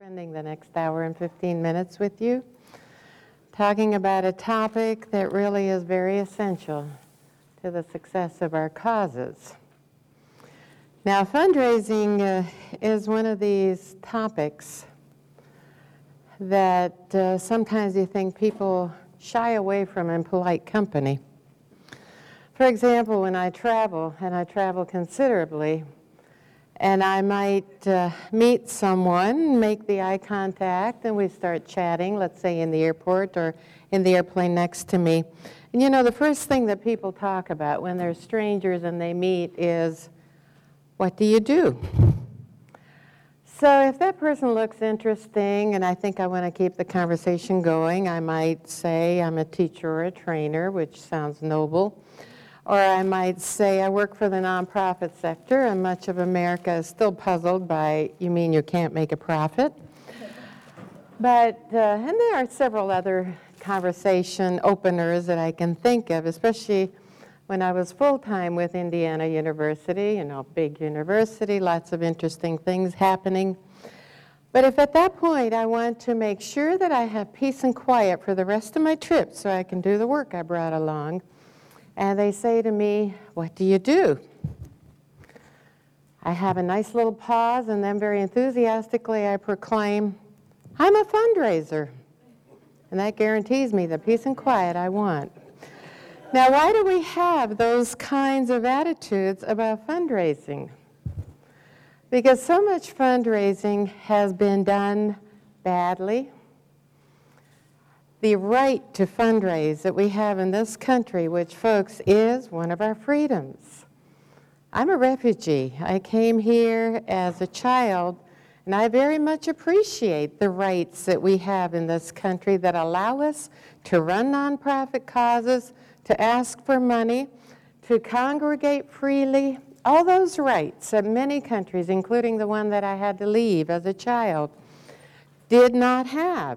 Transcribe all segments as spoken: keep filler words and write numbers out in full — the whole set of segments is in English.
Spending the next hour and fifteen minutes with you, talking about a topic that really is very essential to the success of our causes. Now, fundraising uh, is one of these topics that uh, sometimes you think people shy away from in polite company. For example, when I travel, and I travel considerably, and I might uh, meet someone, make the eye contact, and we start chatting, let's say in the airport or in the airplane next to me. And you know, the first thing that people talk about when they're strangers and they meet is, what do you do? So if that person looks interesting and I think I want to keep the conversation going, I might say I'm a teacher or a trainer, which sounds noble. Or I might say I work for the nonprofit sector, and much of America is still puzzled by, you mean you can't make a profit? But, uh, and there are several other conversation openers that I can think of, especially when I was full-time with Indiana University, you know, big university, lots of interesting things happening. But if at that point I want to make sure that I have peace and quiet for the rest of my trip so I can do the work I brought along, and they say to me, what do you do? I have a nice little pause, and then very enthusiastically I proclaim, I'm a fundraiser. And that guarantees me the peace and quiet I want. Now, why do we have those kinds of attitudes about fundraising? Because so much fundraising has been done badly. The right to fundraise that we have in this country, which, folks, is one of our freedoms. I'm a refugee. I came here as a child, and I very much appreciate the rights that we have in this country that allow us to run nonprofit causes, to ask for money, to congregate freely, all those rights that many countries, including the one that I had to leave as a child, did not have.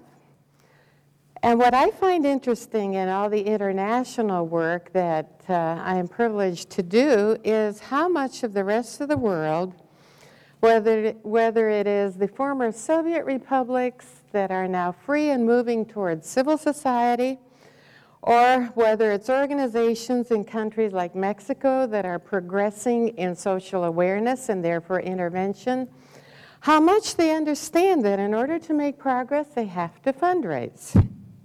And what I find interesting in all the international work that uh, I am privileged to do is how much of the rest of the world, whether, whether it is the former Soviet republics that are now free and moving towards civil society, or whether it's organizations in countries like Mexico that are progressing in social awareness and therefore intervention, how much they understand that in order to make progress, they have to fundraise.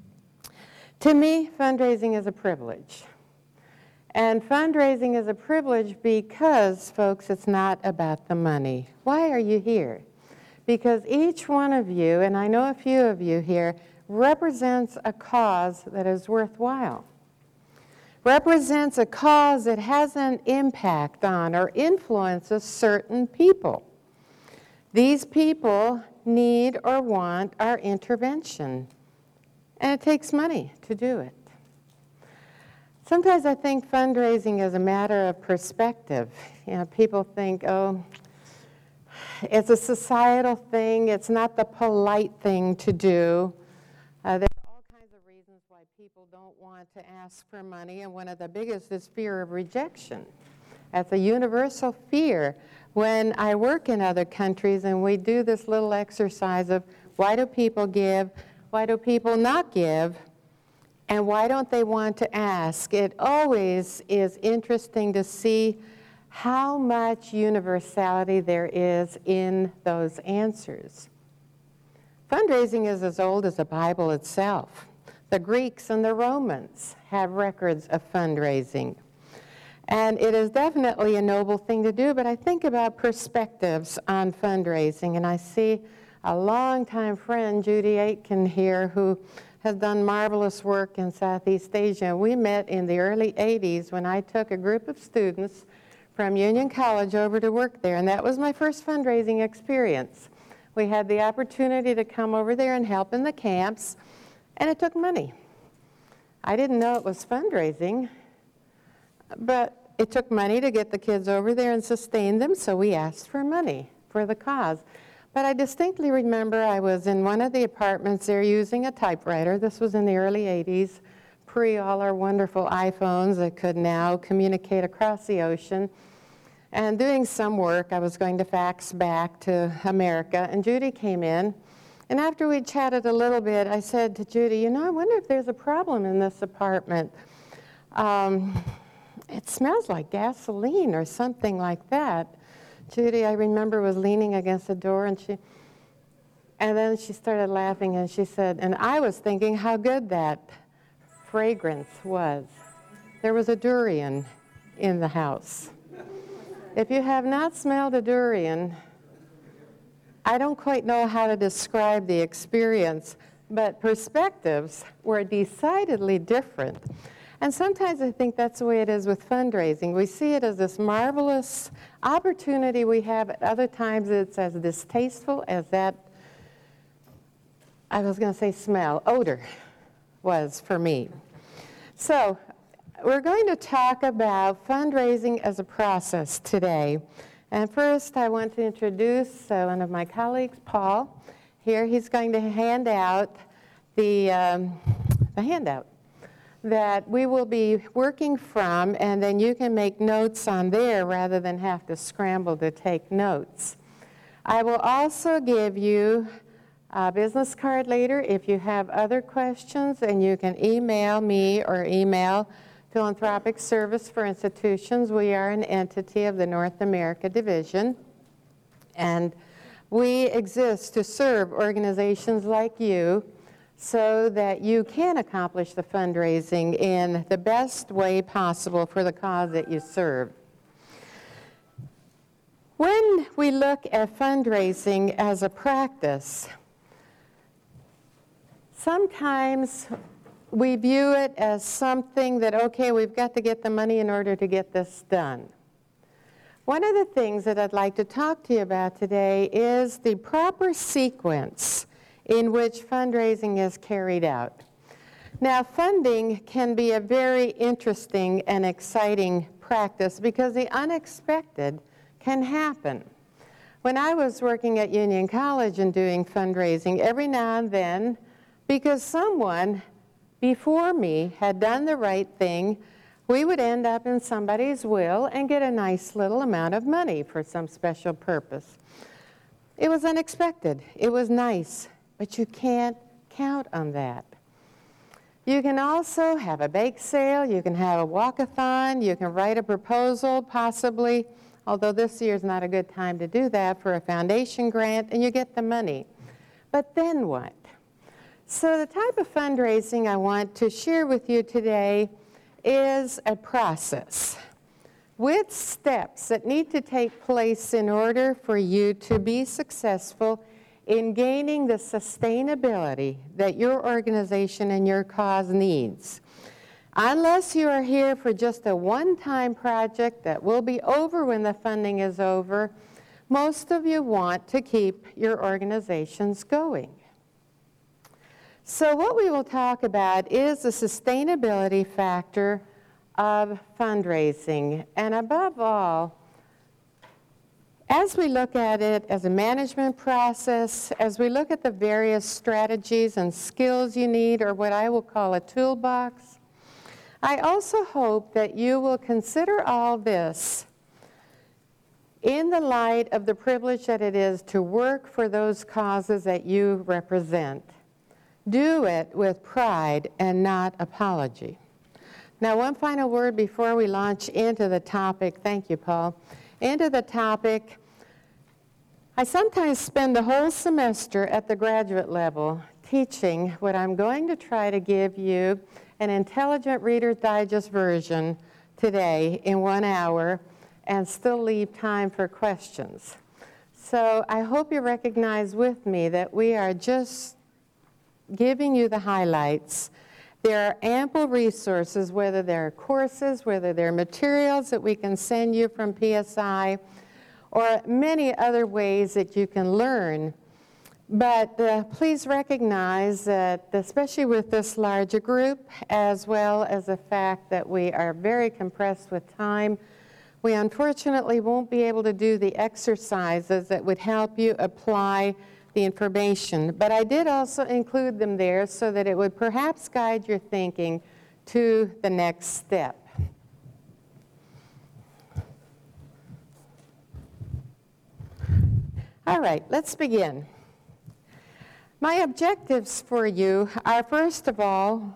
To me, fundraising is a privilege. And fundraising is a privilege because, folks, it's not about the money. Why are you here? Because each one of you, and I know a few of you here, represents a cause that is worthwhile. Represents a cause that has an impact on or influences certain people. These people need or want our intervention. And it takes money to do it. Sometimes I think fundraising is a matter of perspective. You know, people think, oh, it's a societal thing. It's not the polite thing to do. Uh, there are all kinds of reasons why people don't want to ask for money, and one of the biggest is fear of rejection. That's a universal fear. When I work in other countries and we do this little exercise of why do people give, why do people not give? And why don't they want to ask? It always is interesting to see how much universality there is in those answers. Fundraising is as old as the Bible itself. The Greeks and the Romans have records of fundraising. And it is definitely a noble thing to do, but I think about perspectives on fundraising, and I see a longtime friend, Judy Aitken here, who has done marvelous work in Southeast Asia. We met in the early eighties when I took a group of students from Union College over to work there, and that was my first fundraising experience. We had the opportunity to come over there and help in the camps, and it took money. I didn't know it was fundraising, but it took money to get the kids over there and sustain them, so we asked for money for the cause. But I distinctly remember I was in one of the apartments there using a typewriter. This was in the early eighties, pre all our wonderful iPhones that could now communicate across the ocean. And doing some work, I was going to fax back to America, and Judy came in, And after we chatted a little bit, I said to Judy, you know, I wonder if there's a problem in this apartment. Um, it smells like gasoline or something like that. Judy, I remember, was leaning against the door, and she, and then she started laughing, and she said, and I was thinking how good that fragrance was. There was a durian in the house. If you have not smelled a durian, I don't quite know how to describe the experience, but perspectives were decidedly different. And sometimes I think that's the way it is with fundraising. We see it as this marvelous opportunity we have. At other times it's as distasteful as that, I was going to say smell, odor was for me. So we're going to talk about fundraising as a process today. And first I want to introduce uh, one of my colleagues, Paul. Here he's going to hand out the, um, the handout that we will be working from, and then you can make notes on there rather than have to scramble to take notes. I will also give you a business card later if you have other questions, and you can email me or email Philanthropic Service for Institutions. We are an entity of the North America Division, and we exist to serve organizations like you so that you can accomplish the fundraising in the best way possible for the cause that you serve. When we look at fundraising as a practice, sometimes we view it as something that, okay, we've got to get the money in order to get this done. One of the things that I'd like to talk to you about today is the proper sequence in which fundraising is carried out. Now, funding can be a very interesting and exciting practice because the unexpected can happen. When I was working at Union College and doing fundraising, every now and then, because someone before me had done the right thing, we would end up in somebody's will and get a nice little amount of money for some special purpose. It was unexpected. It was nice. But you can't count on that. You can also have a bake sale, you can have a walkathon, you can write a proposal, possibly, although this year's not a good time to do that, for a foundation grant, and you get the money. But then what? So the type of fundraising I want to share with you today is a process with steps that need to take place in order for you to be successful in gaining the sustainability that your organization and your cause needs. Unless you are here for just a one-time project that will be over when the funding is over, most of you want to keep your organizations going. So what we will talk about is the sustainability factor of fundraising, and above all, as we look at it as a management process, as we look at the various strategies and skills you need, or what I will call a toolbox, I also hope that you will consider all this in the light of the privilege that it is to work for those causes that you represent. Do it with pride and not apology. Now, one final word before we launch into the topic. Thank you, Paul. Into the topic. I sometimes spend the whole semester at the graduate level teaching what I'm going to try to give you an intelligent Reader's Digest version today in one hour and still leave time for questions. So I hope you recognize with me that we are just giving you the highlights. There are ample resources, whether they're courses, whether they're materials that we can send you from P S I, or many other ways that you can learn. But uh, please recognize that, especially with this larger group, as well as the fact that we are very compressed with time, we unfortunately won't be able to do the exercises that would help you apply the information. But I did also include them there so that it would perhaps guide your thinking to the next step. All right, let's begin. My objectives for you are, first of all,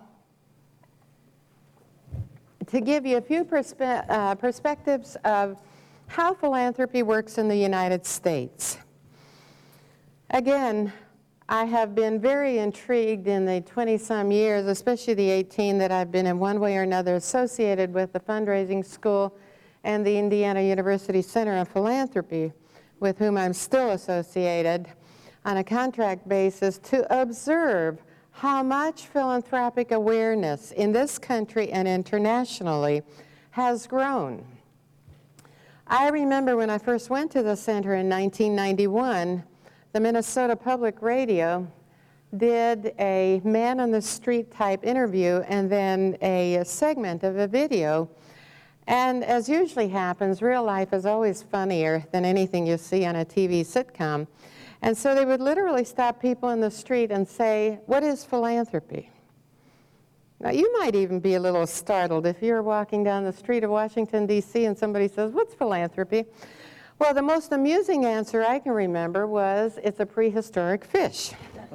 to give you a few perspe- uh, perspectives of how philanthropy works in the United States. Again, I have been very intrigued in the twenty-some years, especially the eighteen, that I've been in one way or another associated with the fundraising school and the Indiana University Center on Philanthropy, with whom I'm still associated on a contract basis, to observe how much philanthropic awareness in this country and internationally has grown. I remember when I first went to the center in nineteen ninety-one, the Minnesota Public Radio did a man-on-the-street type interview and then a segment of a video. And as usually happens, real life is always funnier than anything you see on a T V sitcom. And so they would literally stop people in the street and say, "What is philanthropy?" Now, you might even be a little startled if you're walking down the street of Washington, D C, and somebody says, "What's philanthropy?" Well, the most amusing answer I can remember was, "It's a prehistoric fish."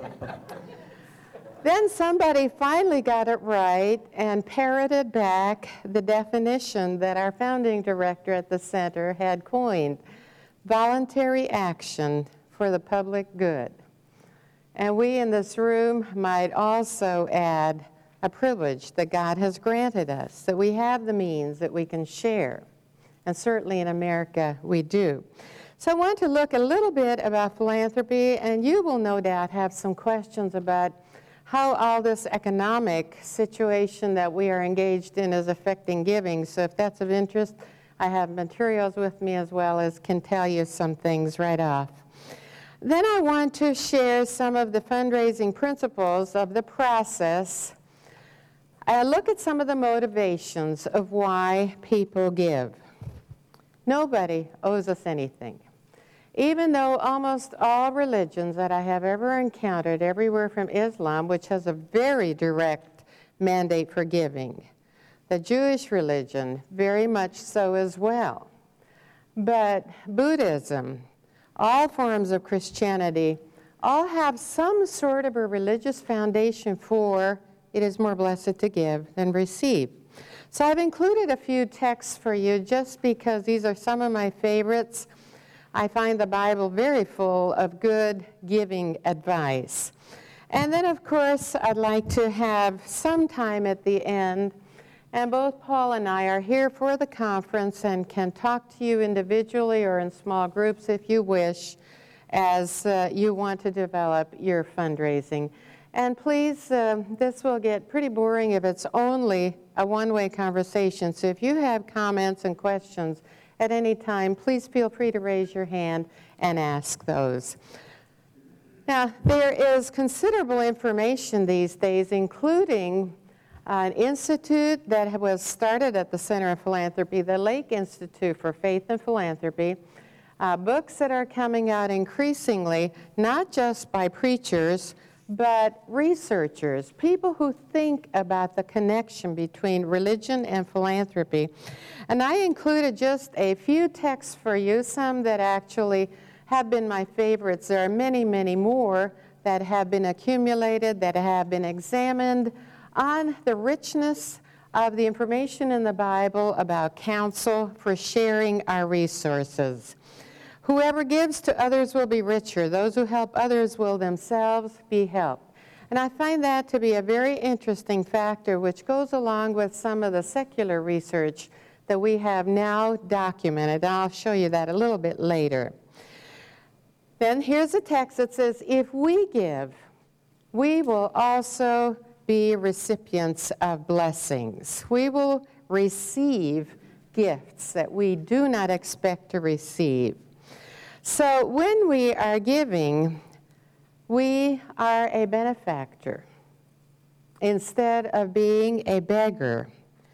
Then somebody finally got it right and parroted back the definition that our founding director at the center had coined: voluntary action for the public good. And we in this room might also add a privilege that God has granted us, that we have the means that we can share. And certainly in America, we do. So I want to look a little bit about philanthropy, and you will no doubt have some questions about how all this economic situation that we are engaged in is affecting giving. So if that's of interest, I have materials with me as well as can tell you some things right off. Then I want to share some of the fundraising principles of the process. I look at some of the motivations of why people give. Nobody owes us anything. Even though almost all religions that I have ever encountered, everywhere from Islam, which has a very direct mandate for giving, the Jewish religion, very much so as well. But Buddhism, all forms of Christianity, all have some sort of a religious foundation for it is more blessed to give than receive. So I've included a few texts for you just because these are some of my favorites. I find the Bible very full of good giving advice. And then, of course, I'd like to have some time at the end, and both Paul and I are here for the conference and can talk to you individually or in small groups if you wish, as uh, you want to develop your fundraising. And please, uh, this will get pretty boring if it's only a one-way conversation. So if you have comments and questions at any time, please feel free to raise your hand and ask those. Now, there is considerable information these days, including an institute that was started at the Center of Philanthropy, the Lake Institute for Faith and Philanthropy, uh, books that are coming out increasingly, not just by preachers, but researchers, people who think about the connection between religion and philanthropy. And I included just a few texts for you, some that actually have been my favorites. There are many, many more that have been accumulated, that have been examined on the richness of the information in the Bible about counsel for sharing our resources. Whoever gives to others will be richer. Those who help others will themselves be helped. And I find that to be a very interesting factor, which goes along with some of the secular research that we have now documented. And I'll show you that a little bit later. Then here's a text that says, if we give, we will also be recipients of blessings. We will receive gifts that we do not expect to receive. So when we are giving, we are a benefactor instead of being a beggar.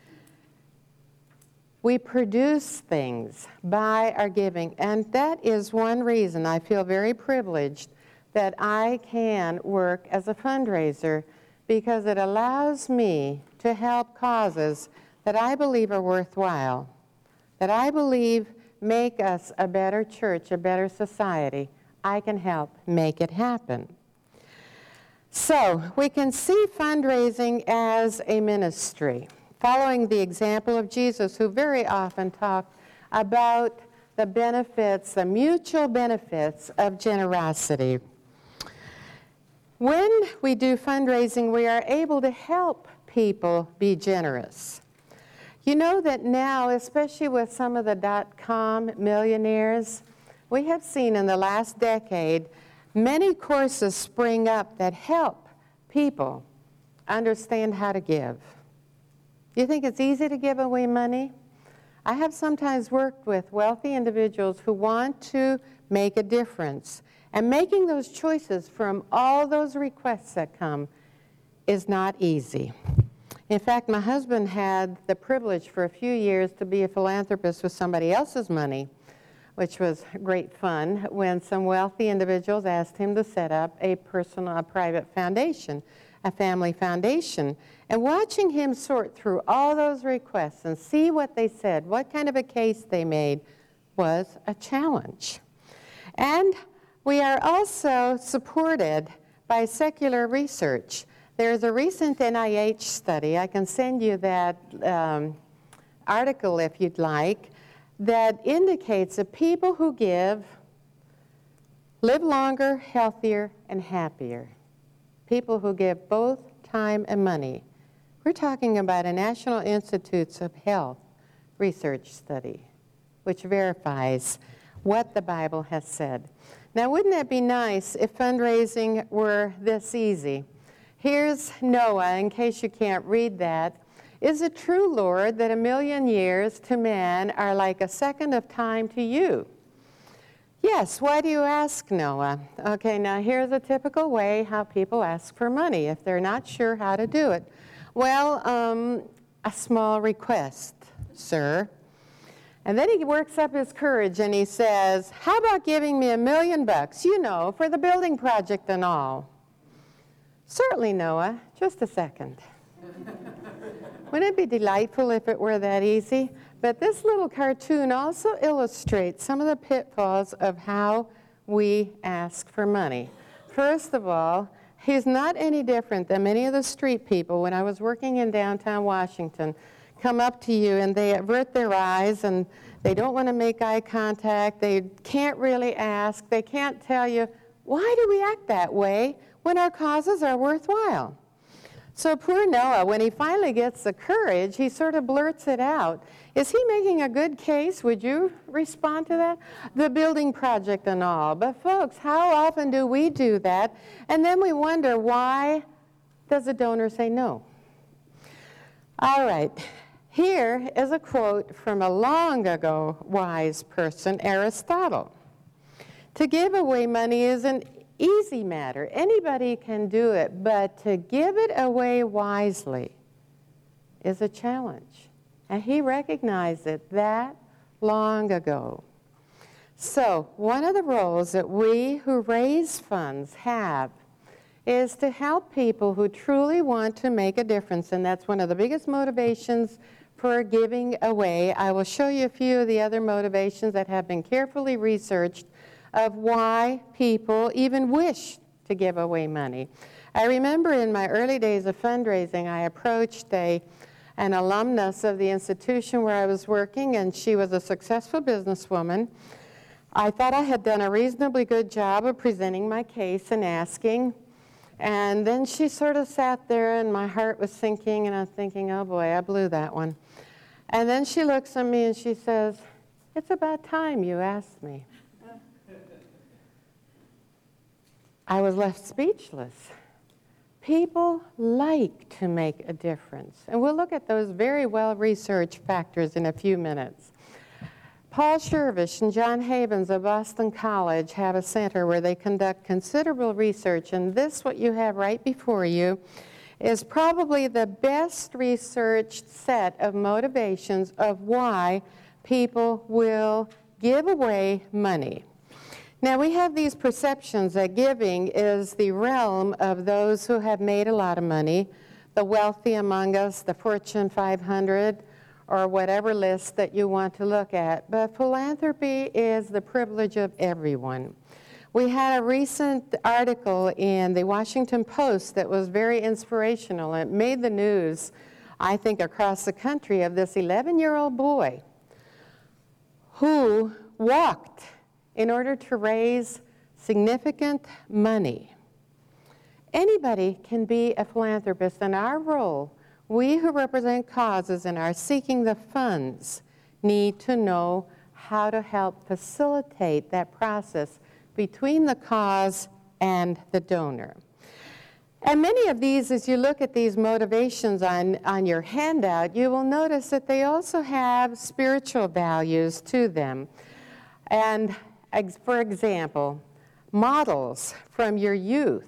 We produce things by our giving, and that is one reason I feel very privileged that I can work as a fundraiser, because it allows me to help causes that I believe are worthwhile, that I believe make us a better church, a better society. I can help make it happen. So we can see fundraising as a ministry, following the example of Jesus, who very often talked about the benefits, the mutual benefits of generosity. When we do fundraising, we are able to help people be generous. You know that now, especially with some of the dot-com millionaires, we have seen in the last decade many courses spring up that help people understand how to give. You think it's easy to give away money? I have sometimes worked with wealthy individuals who want to make a difference, and making those choices from all those requests that come is not easy. In fact, my husband had the privilege for a few years to be a philanthropist with somebody else's money, which was great fun, when some wealthy individuals asked him to set up a personal, a private foundation, a family foundation. And watching him sort through all those requests and see what they said, what kind of a case they made, was a challenge. And we are also supported by secular research. There's a recent N I H study, I can send you that um, article if you'd like, that indicates that people who give live longer, healthier, and happier. People who give both time and money. We're talking about a National Institutes of Health research study, which verifies what the Bible has said. Now, wouldn't that be nice if fundraising were this easy? Here's Noah, in case you can't read that. Is it true, Lord, that a million years to man are like a second of time to you? Yes, why do you ask, Noah? Okay, now here's a typical way how people ask for money if they're not sure how to do it. Well, um, a small request, sir. And then he works up his courage and he says, how about giving me a million bucks, you know, for the building project and all? Certainly, Noah, just a second. Wouldn't it be delightful if it were that easy? But this little cartoon also illustrates some of the pitfalls of how we ask for money. First of all, he's not any different than many of the street people when I was working in downtown Washington come up to you and they avert their eyes and they don't want to make eye contact. They can't really ask. They can't tell you, why do we act that way when our causes are worthwhile? So poor Noah, when he finally gets the courage, he sort of blurts it out. Is he making a good case? Would you respond to that? The building project and all. But folks, how often do we do that? And then we wonder, why does the donor say no? All right, here is a quote from a long ago wise person, Aristotle. To give away money is an easy matter. Anybody can do it, but to give it away wisely is a challenge. And he recognized it that long ago. So one of the roles that we who raise funds have is to help people who truly want to make a difference, and that's one of the biggest motivations for giving away. I will show you a few of the other motivations that have been carefully researched of why people even wish to give away money. I remember in my early days of fundraising, I approached a, an alumnus of the institution where I was working, and she was a successful businesswoman. I thought I had done a reasonably good job of presenting my case and asking, and then she sort of sat there and my heart was sinking, and I was thinking, oh boy, I blew that one. And then she looks at me and she says, it's about time you asked me. I was left speechless. People like to make a difference. And we'll look at those very well-researched factors in a few minutes. Paul Shervish and John Havens of Boston College have a center where they conduct considerable research, and this, what you have right before you, is probably the best researched set of motivations of why people will give away money. Now, we have these perceptions that giving is the realm of those who have made a lot of money, the wealthy among us, the Fortune five hundred, or whatever list that you want to look at. But philanthropy is the privilege of everyone. We had a recent article in the Washington Post that was very inspirational. It made the news, I think, across the country, of this eleven-year-old boy who walked in order to raise significant money. Anybody can be a philanthropist, and our role, we who represent causes and are seeking the funds, need to know how to help facilitate that process between the cause and the donor. And many of these, as you look at these motivations on, on your handout, you will notice that they also have spiritual values to them. And for example, models from your youth.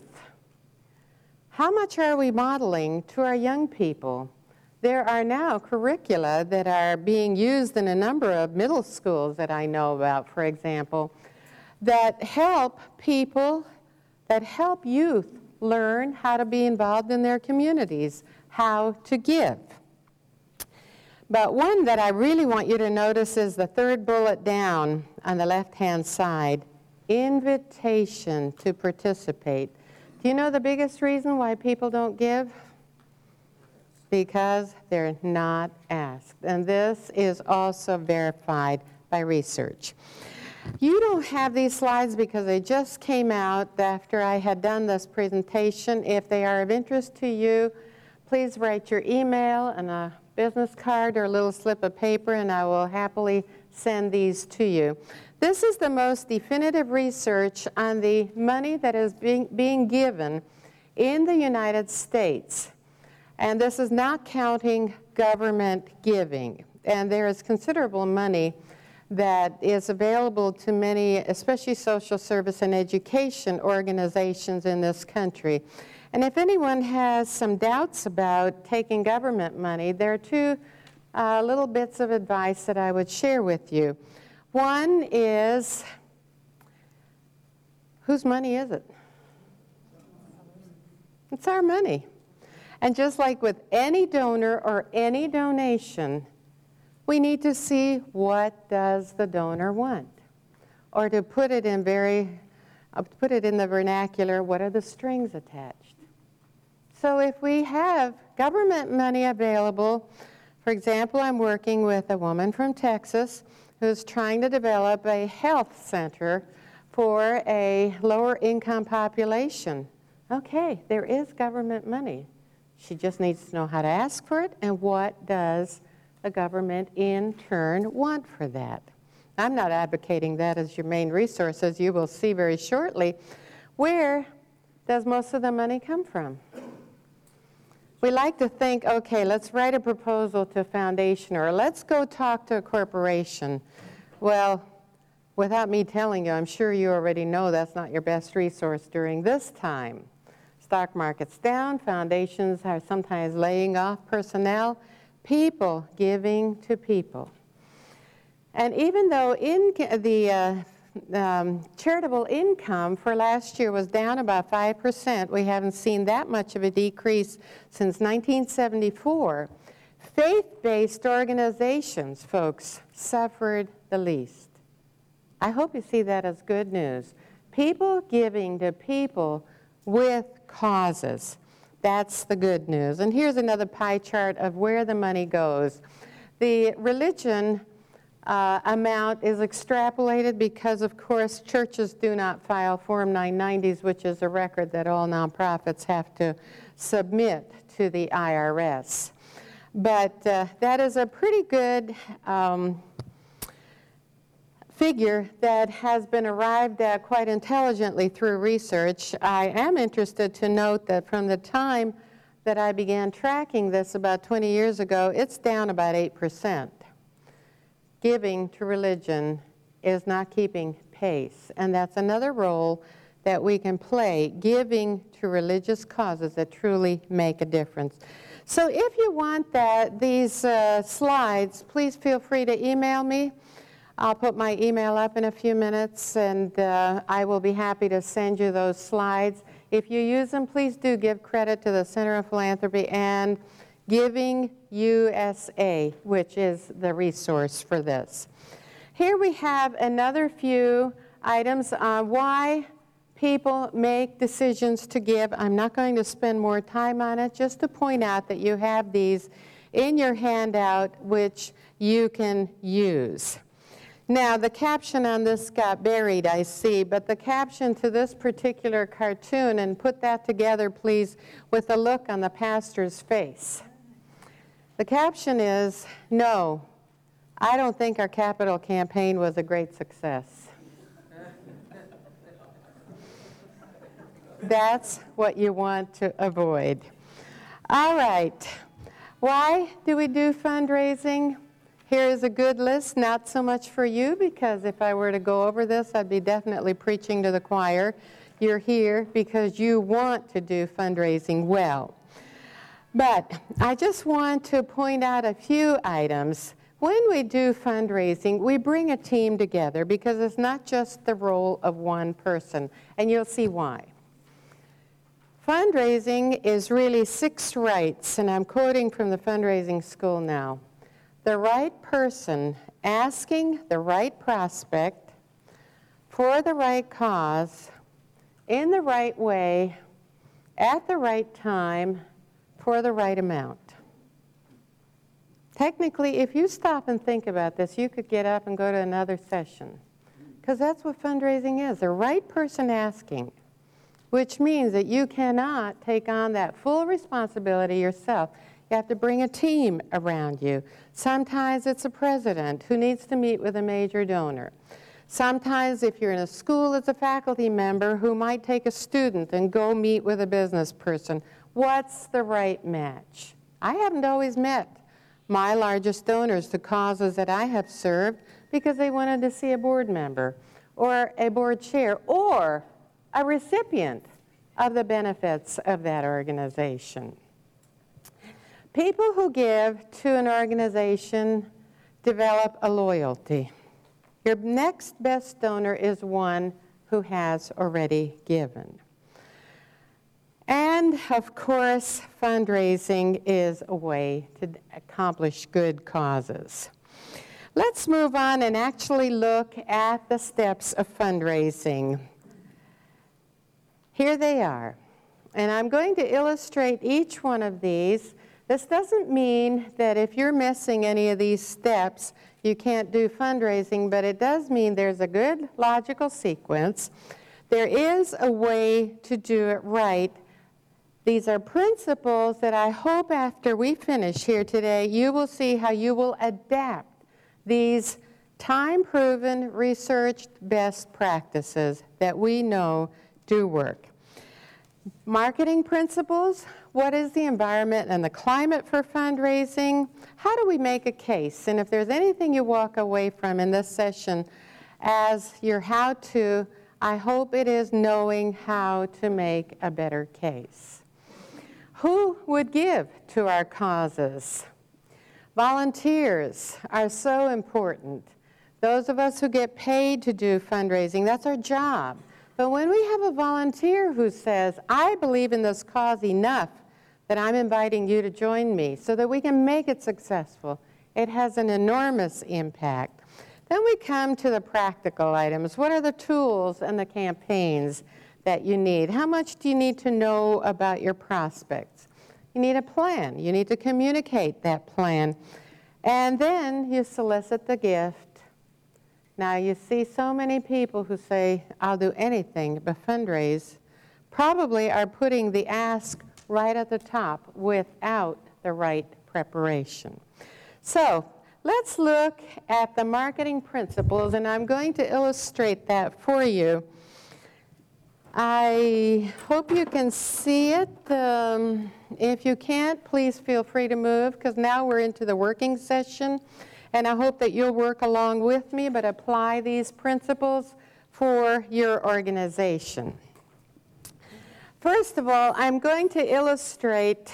How much are we modeling to our young people? There are now curricula that are being used in a number of middle schools that I know about, for example, that help people, that help youth learn how to be involved in their communities, how to give. But one that I really want you to notice is the third bullet down on the left-hand side, invitation to participate. Do you know the biggest reason why people don't give? Because they're not asked. And this is also verified by research. You don't have these slides because they just came out after I had done this presentation. If they are of interest to you, please write your email and a business card or a little slip of paper, and I will happily send these to you. This is the most definitive research on the money that is being, being given in the United States. And this is not counting government giving. And there is considerable money that is available to many, especially social service and education organizations in this country. And if anyone has some doubts about taking government money, there are two uh, little bits of advice that I would share with you. One is, whose money is it? It's our money. And just like with any donor or any donation, we need to see what does the donor want. Or to put it in very, uh, put it in the vernacular, what are the strings attached? So if we have government money available, for example, I'm working with a woman from Texas who's trying to develop a health center for a lower income population. Okay, there is government money. She just needs to know how to ask for it, and what does the government in turn want for that. I'm not advocating that as your main resource, as you will see very shortly. Where does most of the money come from? We like to think, okay, let's write a proposal to a foundation, or let's go talk to a corporation. Well, without me telling you, I'm sure you already know that's not your best resource during this time. Stock market's down, foundations are sometimes laying off personnel, people giving to people. And even though in the uh, um, charitable income for last year was down about five percent, we haven't seen that much of a decrease since nineteen seventy-four. Faith-based organizations, folks, suffered the least. I hope you see that as good news. People giving to people with causes. That's the good news. And here's another pie chart of where the money goes. The religion uh, amount is extrapolated because, of course, churches do not file Form nine nineties, which is a record that all nonprofits have to submit to the I R S. But uh, that is a pretty good um, figure that has been arrived at quite intelligently through research. I am interested to note that from the time that I began tracking this about twenty years ago, it's down about eight percent. Giving to religion is not keeping pace, and that's another role that we can play, giving to religious causes that truly make a difference. So if you want that, these uh, slides, please feel free to email me. I'll put my email up in a few minutes, and uh, I will be happy to send you those slides. If you use them, please do give credit to the Center of Philanthropy and Giving U S A, which is the resource for this. Here we have another few items on why people make decisions to give. I'm not going to spend more time on it, just to point out that you have these in your handout which you can use. Now, the caption on this got buried, I see, but the caption to this particular cartoon, and put that together, please, with the look on the pastor's face. The caption is, "No, I don't think our capital campaign was a great success." That's what you want to avoid. All right. Why do we do fundraising? Here is a good list, not so much for you, because if I were to go over this, I'd be definitely preaching to the choir. You're here because you want to do fundraising well. But I just want to point out a few items. When we do fundraising, we bring a team together because it's not just the role of one person, and you'll see why. Fundraising is really six rights, and I'm quoting from the fundraising school now. The right person asking the right prospect for the right cause, in the right way, at the right time, for the right amount. Technically, if you stop and think about this, you could get up and go to another session, because that's what fundraising is, the right person asking, which means that you cannot take on that full responsibility yourself. You have to bring a team around you. Sometimes it's a president who needs to meet with a major donor. Sometimes if you're in a school, it's a faculty member who might take a student and go meet with a business person. What's the right match? I haven't always met my largest donors to causes that I have served because they wanted to see a board member or a board chair or a recipient of the benefits of that organization. People who give to an organization develop a loyalty. Your next best donor is one who has already given. And of course, fundraising is a way to accomplish good causes. Let's move on and actually look at the steps of fundraising. Here they are. And I'm going to illustrate each one of these. This doesn't mean that if you're missing any of these steps, you can't do fundraising, but it does mean there's a good logical sequence. There is a way to do it right. These are principles that I hope after we finish here today, you will see how you will adapt these time-proven, researched best practices that we know do work. Marketing principles. What is the environment and the climate for fundraising? How do we make a case? And if there's anything you walk away from in this session as your how-to, I hope it is knowing how to make a better case. Who would give to our causes? Volunteers are so important. Those of us who get paid to do fundraising, that's our job. But when we have a volunteer who says, I believe in this cause enough that I'm inviting you to join me so that we can make it successful, it has an enormous impact. Then we come to the practical items. What are the tools and the campaigns that you need? How much do you need to know about your prospects? You need a plan. You need to communicate that plan. And then you solicit the gift. Now, you see so many people who say, I'll do anything but fundraise, probably are putting the ask right at the top without the right preparation. So let's look at the marketing principles, and I'm going to illustrate that for you. I hope you can see it. Um, if you can't, please feel free to move, because now we're into the working session. And I hope that you'll work along with me, but apply these principles for your organization. First of all, I'm going to illustrate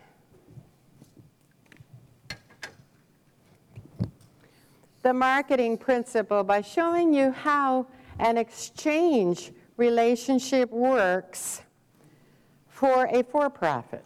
the marketing principle by showing you how an exchange relationship works for a for-profit.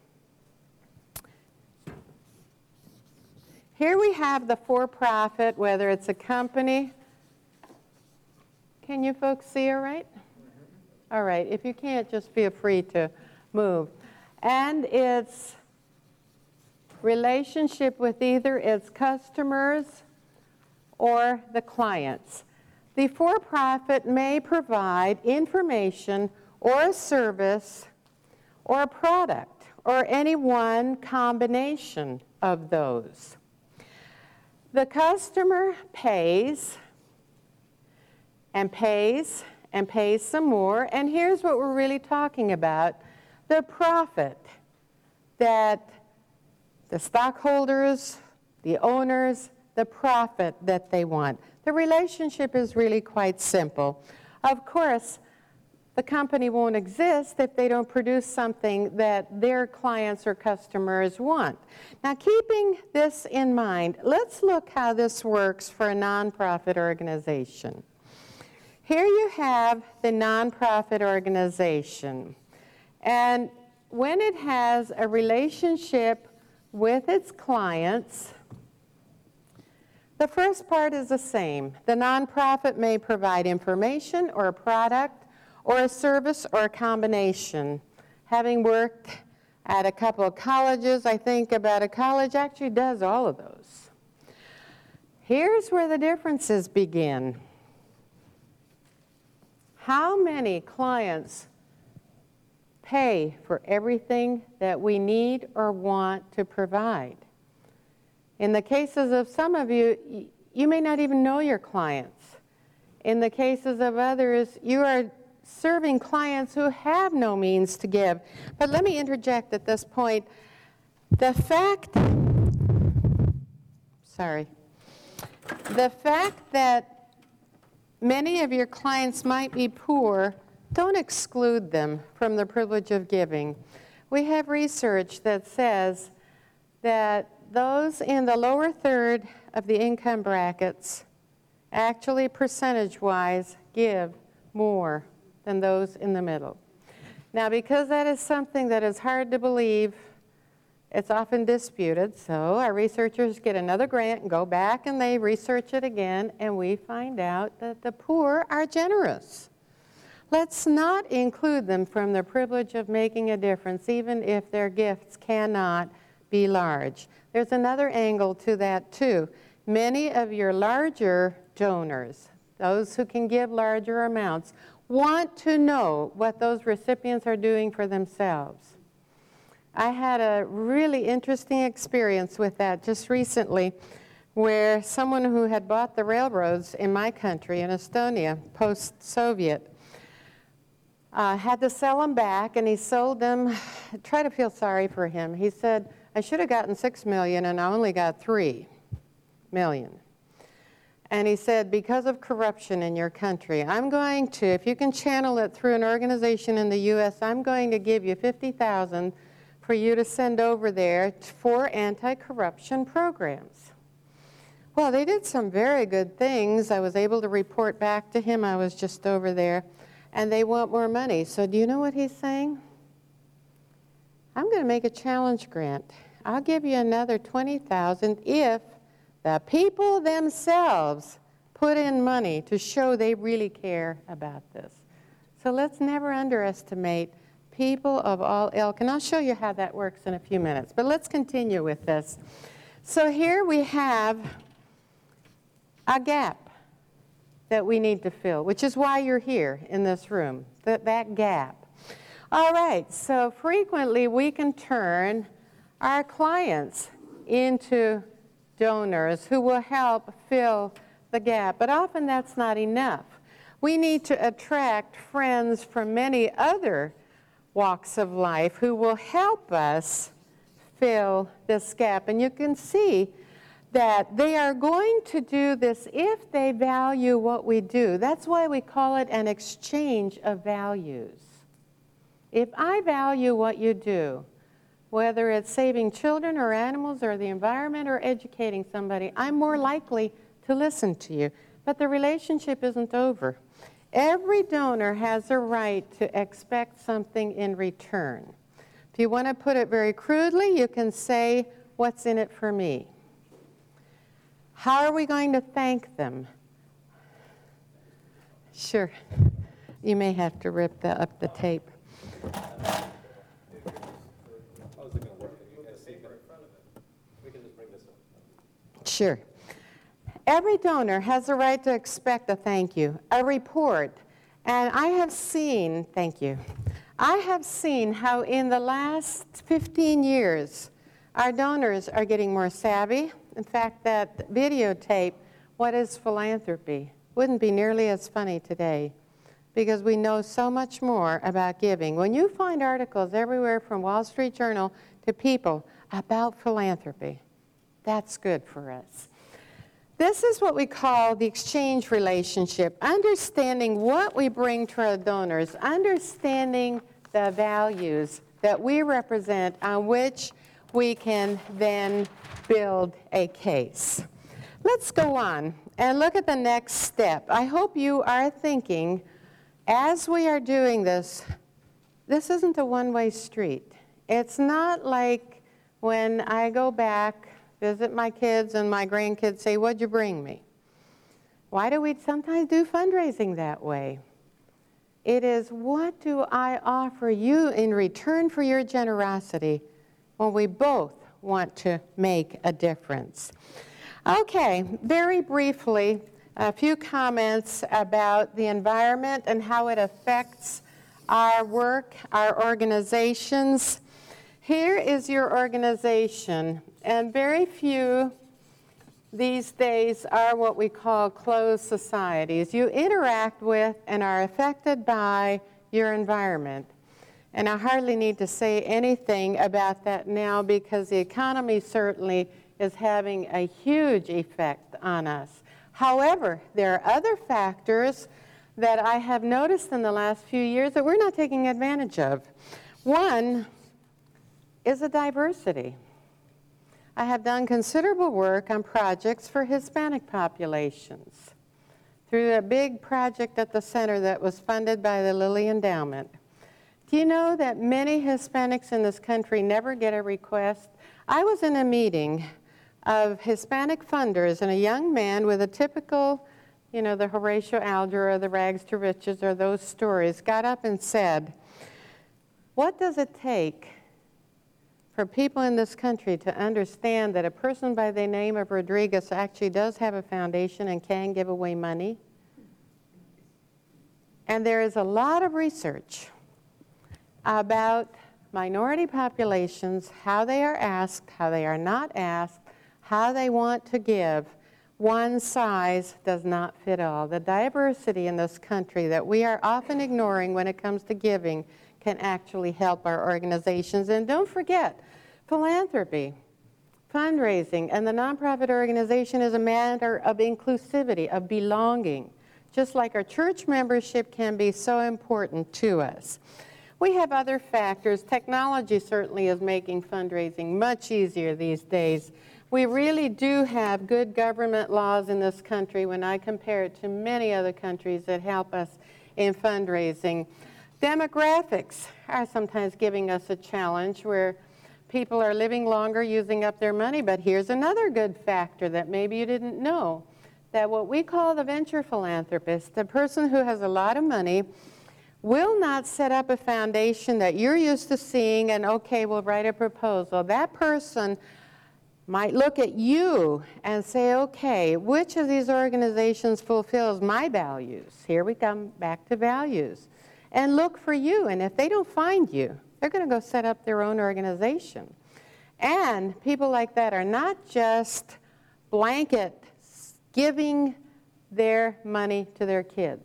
Here we have the for-profit, whether it's a company. Can you folks see all right? All right, if you can't, just feel free to move. And its relationship with either its customers or the clients. The for-profit may provide information or a service or a product or any one combination of those. The customer pays and pays and pays some more, and here's what we're really talking about: the profit that the stockholders, the owners, the profit that they want. The relationship is really quite simple. Of course, the company won't exist if they don't produce something that their clients or customers want. Now, keeping this in mind, let's look how this works for a nonprofit organization. Here you have the nonprofit organization, and when it has a relationship with its clients, the first part is the same. The nonprofit may provide information or a product or a service or a combination. Having worked at a couple of colleges, I think about a college actually does all of those. Here's where the differences begin. How many clients pay for everything that we need or want to provide? In the cases of some of you, you may not even know your clients. In the cases of others, you are serving clients who have no means to give. But let me interject at this point. The fact, sorry, the fact that many of your clients might be poor, don't exclude them from the privilege of giving. We have research that says that those in the lower third of the income brackets actually percentage-wise give more than those in the middle. Now, because that is something that is hard to believe, it's often disputed, so our researchers get another grant and go back and they research it again, and we find out that the poor are generous. Let's not include them from the privilege of making a difference, even if their gifts cannot be large. There's another angle to that too. Many of your larger donors, those who can give larger amounts, want to know what those recipients are doing for themselves. I had a really interesting experience with that just recently, where someone who had bought the railroads in my country, in Estonia, post-Soviet, uh, had to sell them back, and he sold them. Try to feel sorry for him. He said, I should have gotten six million and I only got three million. And he said, because of corruption in your country, I'm going to, if you can channel it through an organization in the U S, I'm going to give you fifty thousand for you to send over there for anti-corruption programs. Well, they did some very good things. I was able to report back to him. I was just over there. And they want more money. So do you know what he's saying? I'm going to make a challenge grant. I'll give you another twenty thousand if the people themselves put in money to show they really care about this. So let's never underestimate people of all ilk. And I'll show you how that works in a few minutes. But let's continue with this. So here we have a gap that we need to fill, which is why you're here in this room, that, that gap. All right, so frequently we can turn our clients into donors who will help fill the gap, but often that's not enough. We need to attract friends from many other walks of life who will help us fill this gap. And you can see that they are going to do this if they value what we do. That's why we call it an exchange of values. If I value what you do, whether it's saving children or animals or the environment or educating somebody, I'm more likely to listen to you. But the relationship isn't over. Every donor has a right to expect something in return. If you want to put it very crudely, you can say, what's in it for me? How are we going to thank them? Sure. You may have to rip the, up the tape. Sure. Every donor has a right to expect a thank you, a report. And I have seen, thank you, I have seen how in the last fifteen years, our donors are getting more savvy. In fact, that videotape, What is Philanthropy, wouldn't be nearly as funny today because we know so much more about giving. When you find articles everywhere from Wall Street Journal to People about philanthropy, that's good for us. This is what we call the exchange relationship, understanding what we bring to our donors, understanding the values that we represent on which we can then build a case. Let's go on and look at the next step. I hope you are thinking, as we are doing this, this isn't a one-way street. It's not like when I go back, visit my kids, and my grandkids say, "What'd you bring me?" Why do we sometimes do fundraising that way? It is, what do I offer you in return for your generosity when we both want to make a difference? Okay, very briefly, a few comments about the environment and how it affects our work, our organizations. Here is your organization, and very few these days are what we call closed societies. You interact with and are affected by your environment. And I hardly need to say anything about that now because the economy certainly is having a huge effect on us. However, there are other factors that I have noticed in the last few years that we're not taking advantage of. One is a diversity. I have done considerable work on projects for Hispanic populations through a big project at the center that was funded by the Lilly Endowment. Do you know that many Hispanics in this country never get a request? I was in a meeting of Hispanic funders, and a young man with a typical, you know, the Horatio Alger or the rags to riches or those stories, got up and said, "What does it take for people in this country to understand that a person by the name of Rodriguez actually does have a foundation and can give away money?" And there is a lot of research about minority populations, how they are asked, how they are not asked, how they want to give. One size does not fit all. The diversity in this country that we are often ignoring when it comes to giving can actually help our organizations. And don't forget, philanthropy, fundraising, and the nonprofit organization is a matter of inclusivity, of belonging, just like our church membership can be so important to us. We have other factors. Technology certainly is making fundraising much easier these days. We really do have good government laws in this country when I compare it to many other countries that help us in fundraising. Demographics are sometimes giving us a challenge where people are living longer, using up their money, but here's another good factor that maybe you didn't know, that what we call the venture philanthropist, the person who has a lot of money, will not set up a foundation that you're used to seeing and, okay, we'll write a proposal. That person might look at you and say, okay, which of these organizations fulfills my values? Here we come back to values. And look for you, and if they don't find you, they're going to go set up their own organization. And people like that are not just blanket giving their money to their kids.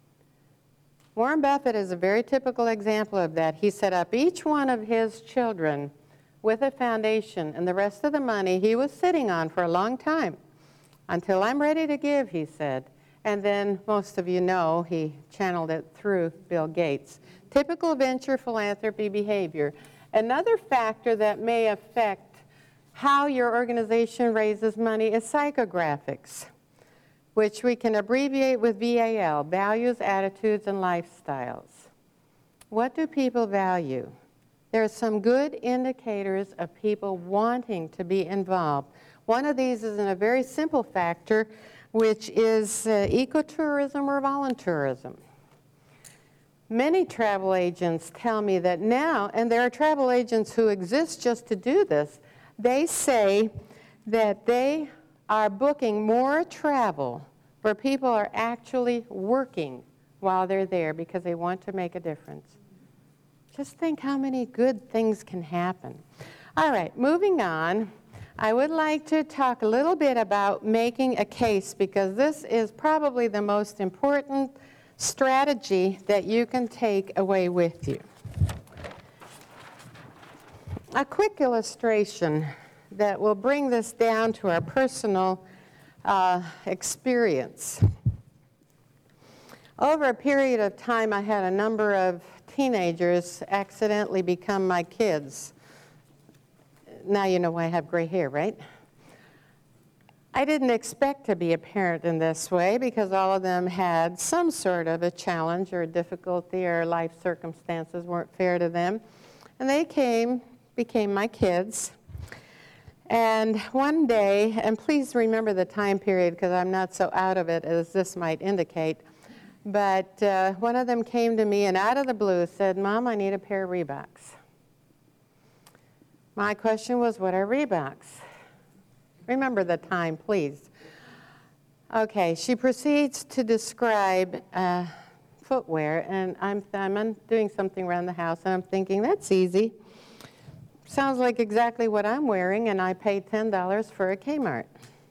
Warren Buffett is a very typical example of that. He set up each one of his children with a foundation, and the rest of the money he was sitting on for a long time. Until I'm ready to give, he said. And then most of you know he channeled it through Bill Gates. Typical venture philanthropy behavior. Another factor that may affect how your organization raises money is psychographics, which we can abbreviate with V A L, values, attitudes, and lifestyles. What do people value? There are some good indicators of people wanting to be involved. One of these is in a very simple factor, which is uh, ecotourism or voluntourism. Many travel agents tell me that now, and there are travel agents who exist just to do this, they say that they are booking more travel where people are actually working while they're there because they want to make a difference. Just think how many good things can happen. All right, moving on. I would like to talk a little bit about making a case, because this is probably the most important strategy that you can take away with you. A quick illustration that will bring this down to our personal uh, experience. Over a period of time, I had a number of teenagers accidentally become my kids. Now you know why I have gray hair, right? I didn't expect to be a parent in this way because all of them had some sort of a challenge or a difficulty, or life circumstances weren't fair to them. And they came, became my kids. And one day, and please remember the time period because I'm not so out of it as this might indicate, but uh, one of them came to me and out of the blue said, "Mom, I need a pair of Reeboks." My question was, what are Reeboks? Remember the time, please. Okay, she proceeds to describe uh, footwear, and I'm, I'm doing something around the house, and I'm thinking, that's easy. Sounds like exactly what I'm wearing, and I paid ten dollars for a Kmart.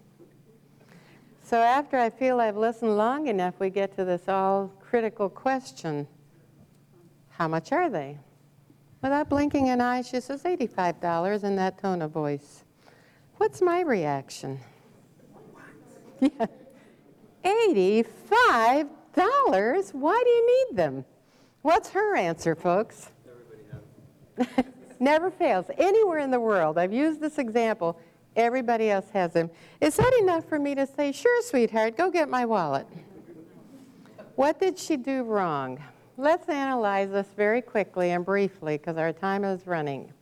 So after I feel I've listened long enough, we get to this all-critical question. How much are they? Without blinking an eye, she says eighty-five dollars in that tone of voice. What's my reaction? Yeah. eighty-five dollars? Why do you need them? What's her answer, folks? Everybody has them. Never fails. Anywhere in the world, I've used this example, everybody else has them. Is that enough for me to say, sure, sweetheart, go get my wallet? What did she do wrong? Let's analyze this very quickly and briefly because our time is running.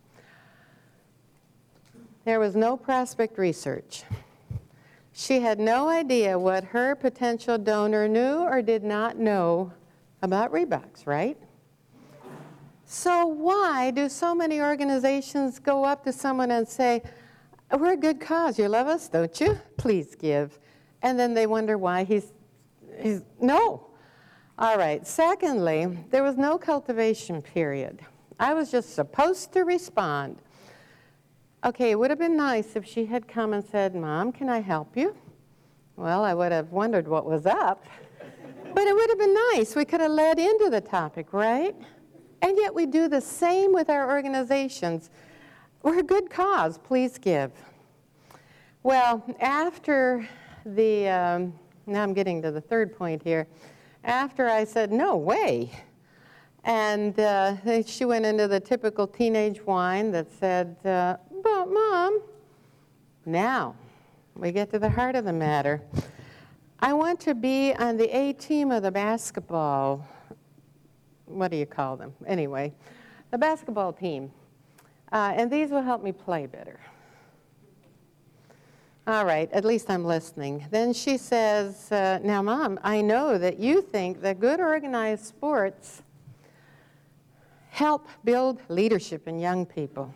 There was no prospect research. She had no idea what her potential donor knew or did not know about Reeboks, right? So why do so many organizations go up to someone and say, we're a good cause, you love us, don't you? Please give. And then they wonder why he's, he's no. All right, secondly, there was no cultivation period. I was just supposed to respond. Okay, it would have been nice if she had come and said, Mom, can I help you? Well, I would have wondered what was up. But it would have been nice. We could have led into the topic, right? And yet we do the same with our organizations. We're a good cause, please give. Well, after the, um, now I'm getting to the third point here. After I said, no way, and uh, she went into the typical teenage whine that said, uh, but Mom, now we get to the heart of the matter. I want to be on the A team of the basketball, what do you call them? Anyway, the basketball team. Uh, and these will help me play better. All right, at least I'm listening. Then she says, uh, now, Mom, I know that you think that good organized sports help build leadership in young people.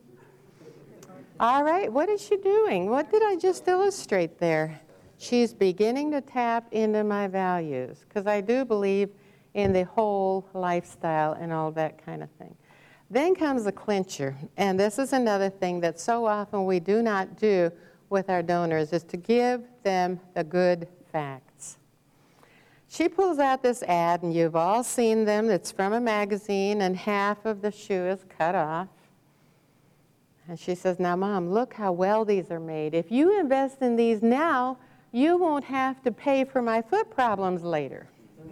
All right, what is she doing? What did I just illustrate there? She's beginning to tap into my values, because I do believe in the whole lifestyle and all that kind of thing. Then comes the clincher, and this is another thing that so often we do not do with our donors, is to give them the good facts. She pulls out this ad, and you've all seen them. It's from a magazine, and half of the shoe is cut off. And she says, now, Mom, look how well these are made. If you invest in these now, you won't have to pay for my foot problems later.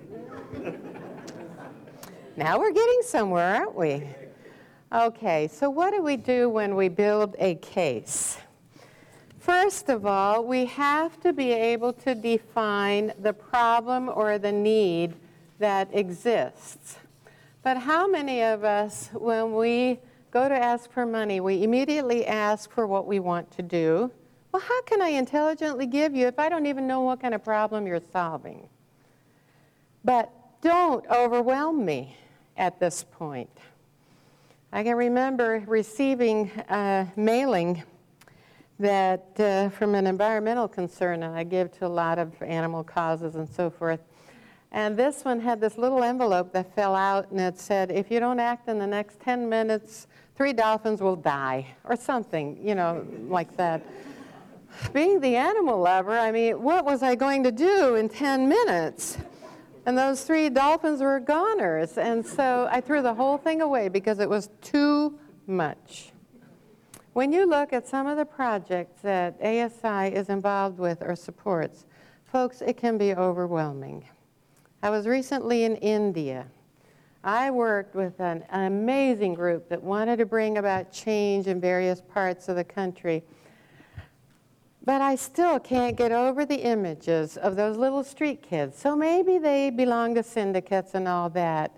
Now we're getting somewhere, aren't we? Okay, so what do we do when we build a case? First of all, we have to be able to define the problem or the need that exists. But how many of us, when we go to ask for money, we immediately ask for what we want to do? Well, how can I intelligently give you if I don't even know what kind of problem you're solving? But don't overwhelm me at this point. I can remember receiving a mailing that uh, from an environmental concern, and I give to a lot of animal causes and so forth. And this one had this little envelope that fell out, and it said, if you don't act in the next ten minutes, three dolphins will die, or something, you know, like that. Being the animal lover, I mean, what was I going to do in ten minutes? And those three dolphins were goners. And so I threw the whole thing away because it was too much. When you look at some of the projects that A S I is involved with or supports, folks, it can be overwhelming. I was recently in India. I worked with an, an amazing group that wanted to bring about change in various parts of the country. But I still can't get over the images of those little street kids. So maybe they belong to syndicates and all that.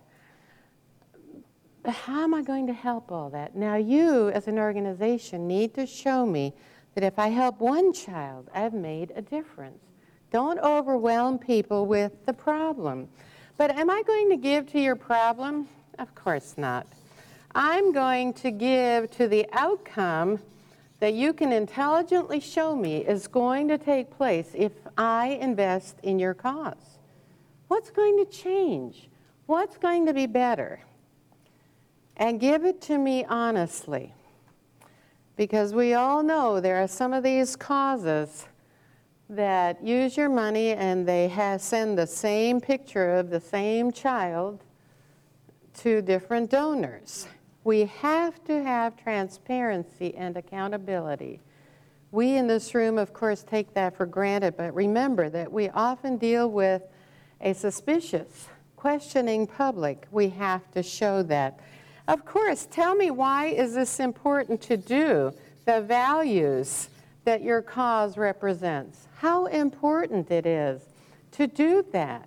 But how am I going to help all that? Now you, as an organization, need to show me that if I help one child, I've made a difference. Don't overwhelm people with the problem. But am I going to give to your problem? Of course not. I'm going to give to the outcome that you can intelligently show me is going to take place if I invest in your cause. What's going to change? What's going to be better? And give it to me honestly. Because we all know there are some of these causes that use your money and they have, send the same picture of the same child to different donors. We have to have transparency and accountability. We in this room, of course, take that for granted, but remember that we often deal with a suspicious, questioning public. We have to show that. Of course, tell me, why is this important to do? The values that your cause represents. How important it is to do that.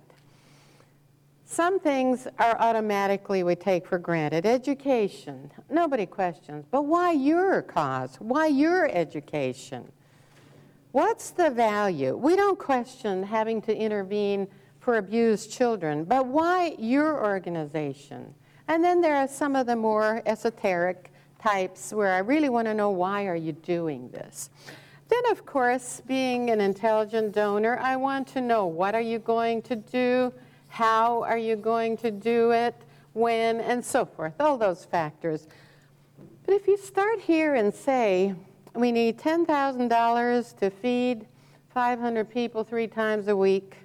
Some things are automatically we take for granted. Education, nobody questions. But why your cause? Why your education? What's the value? We don't question having to intervene for abused children, but why your organization? And then there are some of the more esoteric types where I really want to know, why are you doing this? Then, of course, being an intelligent donor, I want to know, what are you going to do? How are you going to do it? When? And so forth, all those factors. But if you start here and say, we need ten thousand dollars to feed five hundred people three times a week,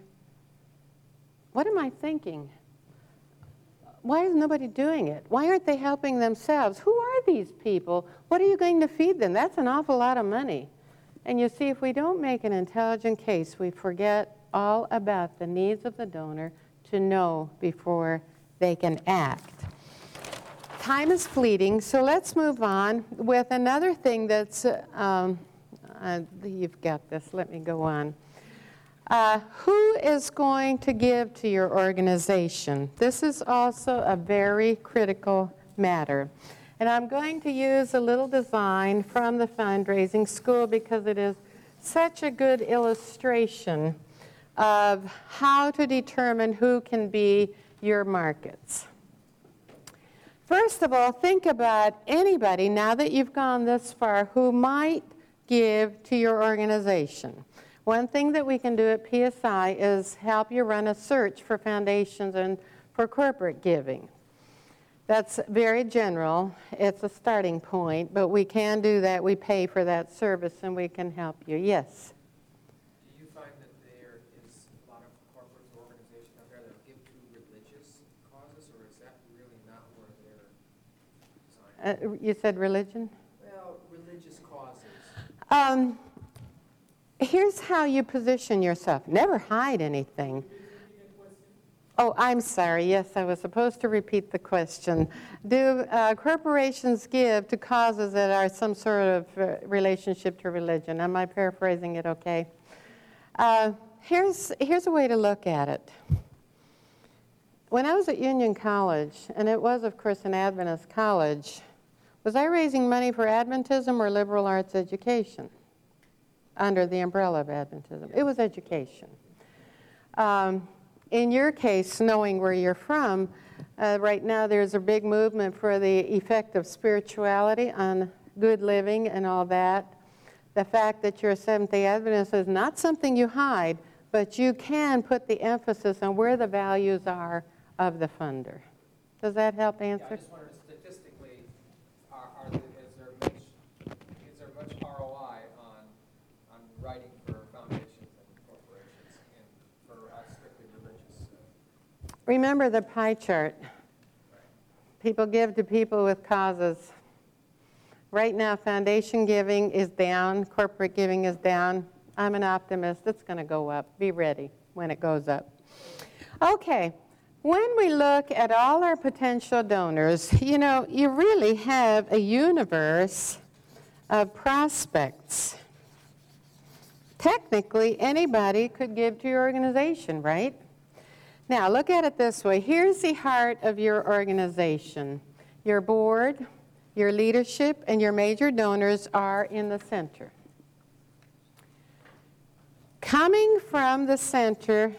what am I thinking? Why is nobody doing it? Why aren't they helping themselves? Who are these people? What are you going to feed them? That's an awful lot of money. And you see, if we don't make an intelligent case, we forget all about the needs of the donor to know before they can act. Time is fleeting, so let's move on with another thing that's, uh, um, uh, you've got this, let me go on. Uh, who is going to give to your organization? This is also a very critical matter. And I'm going to use a little design from the fundraising school because it is such a good illustration of how to determine who can be your markets. First of all, think about anybody, now that you've gone this far, who might give to your organization. One thing that we can do at P S I is help you run a search for foundations and for corporate giving. That's very general. It's a starting point, but we can do that. We pay for that service and we can help you. Yes? Do you find that there is a lot of corporate organizations out there that give to religious causes, or is that really not where they're designed? Uh, you said religion? Well, religious causes. Um, here's how you position yourself. Never hide anything. Oh, I'm sorry. Yes, I was supposed to repeat the question. Do uh, corporations give to causes that are some sort of uh, relationship to religion? Am I paraphrasing it okay? Uh, here's, here's a way to look at it. When I was at Union College, and it was, of course, an Adventist college, was I raising money for Adventism or liberal arts education under the umbrella of Adventism? It was education. Um, in your case, knowing where you're from, uh, right now there's a big movement for the effect of spirituality on good living and all that. The fact that you're a Seventh-day Adventist is not something you hide, but you can put the emphasis on where the values are of the funder. Does that help Yeah, I answer? just wondered statistically, are, are the, is there much, is there much R O I on, on writing for foundations and corporations and for us strictly religious? uh, Remember the pie chart. People give to people with causes. Right now, foundation giving is down, corporate giving is down. I'm an optimist. It's going to go up. Be ready when it goes up. Okay, when we look at all our potential donors, you know, you really have a universe of prospects. Technically, anybody could give to your organization, right? Now, look at it this way. Here's the heart of your organization. Your board, your leadership, and your major donors are in the center. Coming from the center,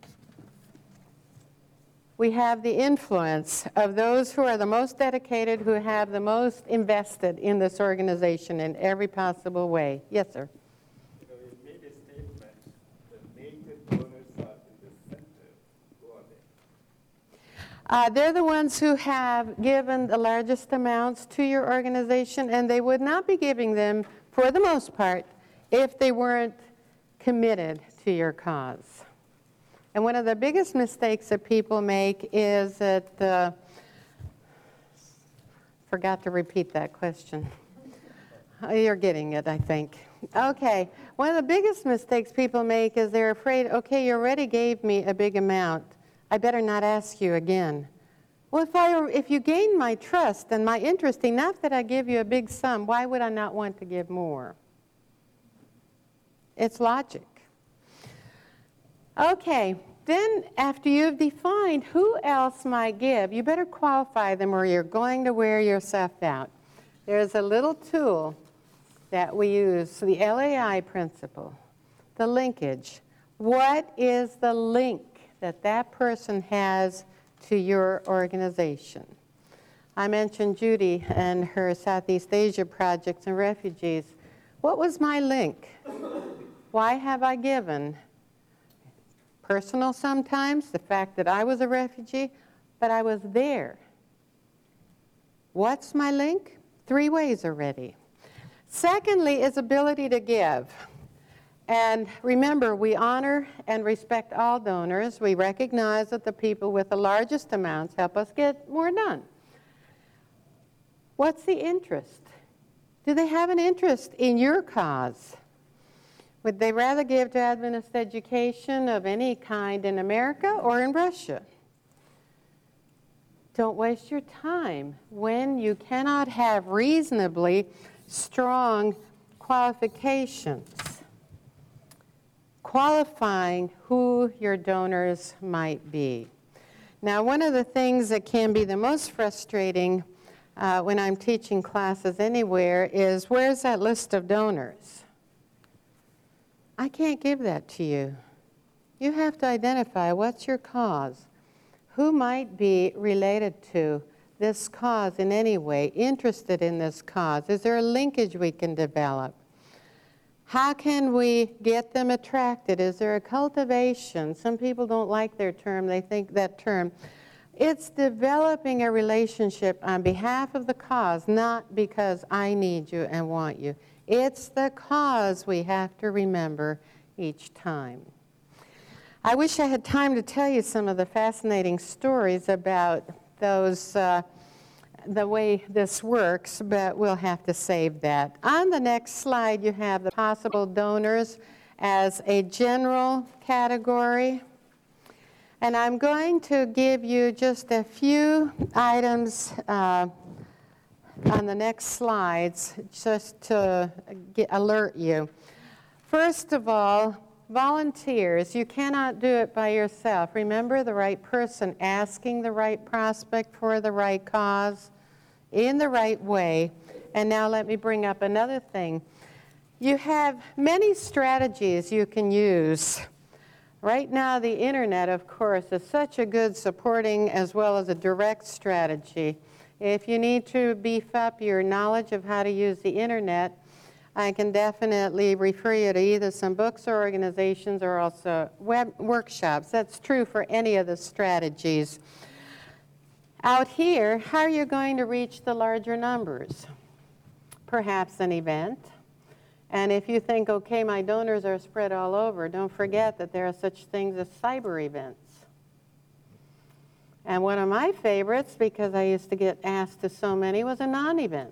we have the influence of those who are the most dedicated, who have the most invested in this organization in every possible way. Yes, sir? You know, you made a statement, the major donors are in the center. Who are they? Uh, they're the ones who have given the largest amounts to your organization, and they would not be giving them, for the most part, if they weren't committed to your cause. And one of the biggest mistakes that people make is that, uh, forgot to repeat that question. You're getting it, I think. Okay, one of the biggest mistakes people make is they're afraid, okay, you already gave me a big amount. I better not ask you again. Well, if, I, if you gain my trust and my interest enough that I give you a big sum, why would I not want to give more? It's logic. Okay, then after you've defined who else might give, you better qualify them or you're going to wear yourself out. There's a little tool that we use, the L A I principle, the linkage. What is the link that that person has to your organization? I mentioned Judy and her Southeast Asia projects and refugees. What was my link? Why have I given? Personal sometimes, the fact that I was a refugee, but I was there. What's my link? Three ways already. Secondly is ability to give. And remember, we honor and respect all donors. We recognize that the people with the largest amounts help us get more done. What's the interest? Do they have an interest in your cause? Would they rather give to Adventist education of any kind in America or in Russia? Don't waste your time when you cannot have reasonably strong qualifications qualifying who your donors might be. Now, one of the things that can be the most frustrating uh, when I'm teaching classes anywhere is, where's that list of donors? I can't give that to you. You have to identify what's your cause, who might be related to this cause in any way, interested in this cause. Is there a linkage we can develop? How can we get them attracted? Is there a cultivation? Some people don't like their term, they think that term. It's developing a relationship on behalf of the cause, not because I need you and want you. It's the cause we have to remember each time. I wish I had time to tell you some of the fascinating stories about those, uh, the way this works, but we'll have to save that. On the next slide, you have the possible donors as a general category. And I'm going to give you just a few items uh, on the next slides, just to get, alert you. First of all, volunteers. You cannot do it by yourself. Remember, the right person asking the right prospect for the right cause in the right way. And now let me bring up another thing. You have many strategies you can use. Right now, the internet, of course, is such a good supporting as well as a direct strategy. If you need to beef up your knowledge of how to use the internet, I can definitely refer you to either some books or organizations or also web workshops. That's true for any of the strategies. Out here, how are you going to reach the larger numbers? Perhaps an event. And if you think, okay, my donors are spread all over, don't forget that there are such things as cyber events. And one of my favorites, because I used to get asked to so many, was a non-event.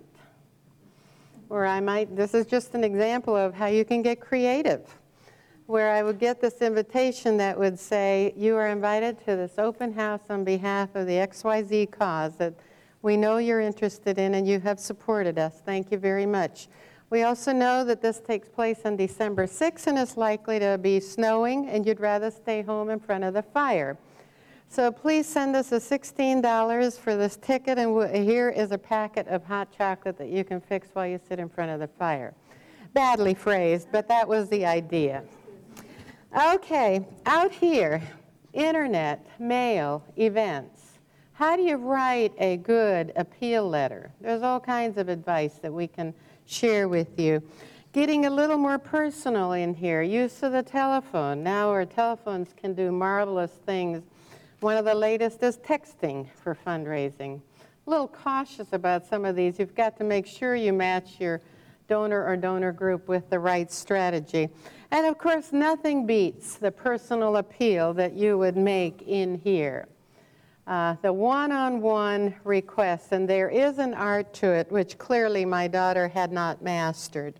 Where I might, this is just an example of how you can get creative, where I would get this invitation that would say, you are invited to this open house on behalf of the X Y Z cause that we know you're interested in and you have supported us. Thank you very much. We also know that this takes place on December sixth and it's likely to be snowing and you'd rather stay home in front of the fire. So please send us a sixteen dollars for this ticket, and here is a packet of hot chocolate that you can fix while you sit in front of the fire. Badly phrased, but that was the idea. Okay, out here, internet, mail, events. How do you write a good appeal letter? There's all kinds of advice that we can share with you. Getting a little more personal in here, use of the telephone. Now our telephones can do marvelous things. One of the latest is texting for fundraising. A little cautious about some of these. You've got to make sure you match your donor or donor group with the right strategy. And of course, nothing beats the personal appeal that you would make in here. Uh, the one-on-one request, and there is an art to it, which clearly my daughter had not mastered.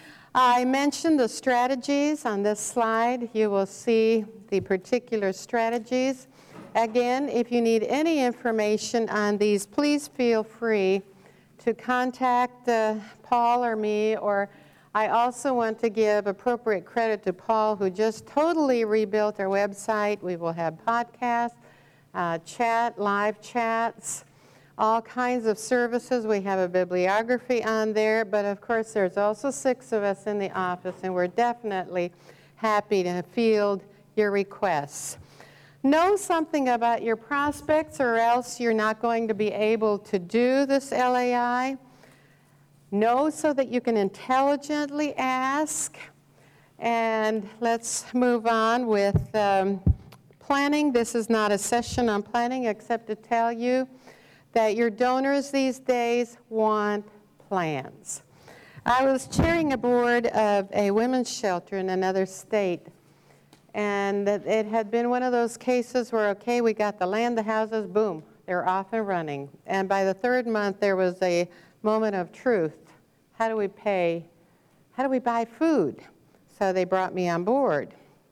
I mentioned the strategies on this slide. You will see the particular strategies. Again, if you need any information on these, please feel free to contact uh, Paul or me, or I also want to give appropriate credit to Paul, who just totally rebuilt our website. We will have podcasts, uh, chat, live chats, all kinds of services. We have a bibliography on there, but of course there's also six of us in the office, and we're definitely happy to field your requests. Know something about your prospects or else you're not going to be able to do this L A I. Know so that you can intelligently ask. And let's move on with um, planning. This is not a session on planning except to tell you that your donors these days want plans. I was chairing a board of a women's shelter in another state. And it had been one of those cases where, okay, we got the land, the houses, boom, they're off and running. And by the third month, there was a moment of truth. How do we pay? How do we buy food? So they brought me on board.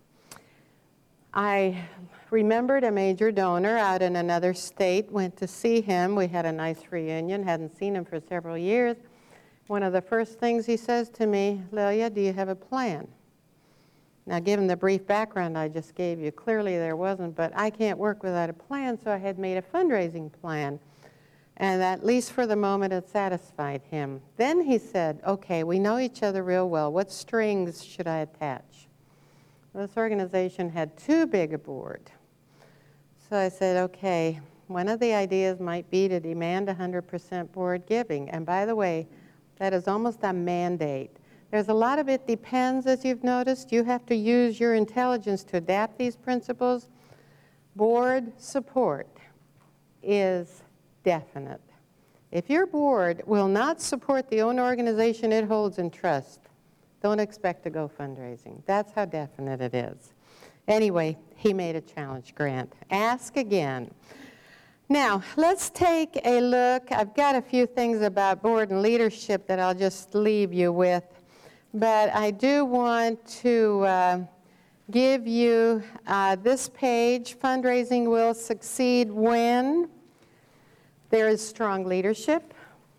I remembered a major donor out in another state, went to see him. We had a nice reunion, hadn't seen him for several years. One of the first things he says to me, Lilia, do you have a plan? Now, given the brief background I just gave you, clearly there wasn't, but I can't work without a plan, so I had made a fundraising plan. And at least for the moment, it satisfied him. Then he said, okay, we know each other real well. What strings should I attach? Well, this organization had too big a board. So I said, okay, one of the ideas might be to demand one hundred percent board giving. And by the way, that is almost a mandate. There's a lot of it depends, as you've noticed. You have to use your intelligence to adapt these principles. Board support is definite. If your board will not support the own organization it holds in trust, don't expect to go fundraising. That's how definite it is. Anyway, he made a challenge grant. Ask again. Now, let's take a look. I've got a few things about board and leadership that I'll just leave you with. But I do want to uh, give you uh, this page. Fundraising will succeed when there is strong leadership.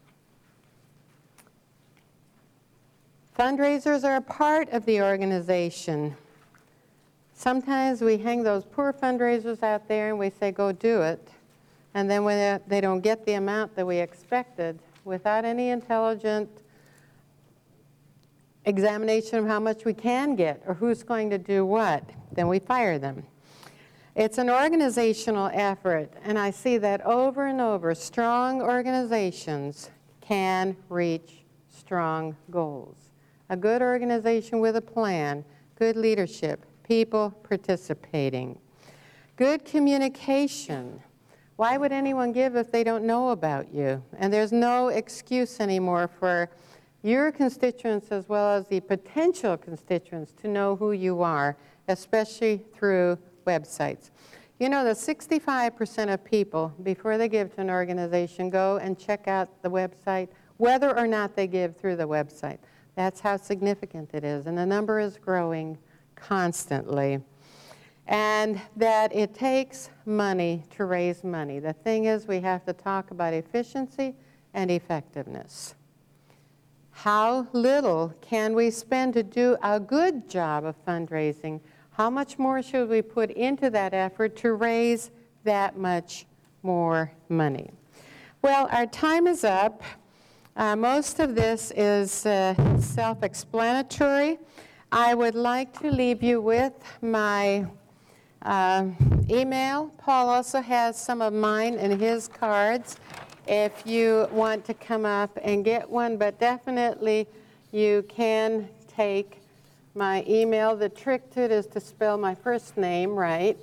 Fundraisers are a part of the organization. Sometimes we hang those poor fundraisers out there and we say, go do it. And then when they don't get the amount that we expected, without any intelligent examination of how much we can get or who's going to do what. Then we fire them. It's an organizational effort, and I see that over and over. Strong organizations can reach strong goals. A good organization with a plan, good leadership, people participating. Good communication. Why would anyone give if they don't know about you? And there's no excuse anymore for your constituents as well as the potential constituents to know who you are, especially through websites. You know that sixty-five percent of people, before they give to an organization, go and check out the website, whether or not they give through the website. That's how significant it is, and the number is growing constantly. And that it takes money to raise money. The thing is, we have to talk about efficiency and effectiveness. How little can we spend to do a good job of fundraising? How much more should we put into that effort to raise that much more money? Well, our time is up. Uh, most of this is uh, self-explanatory. I would like to leave you with my uh, email. Paul also has some of mine in his cards if you want to come up and get one, but definitely you can take my email. The trick to it is to spell my first name right.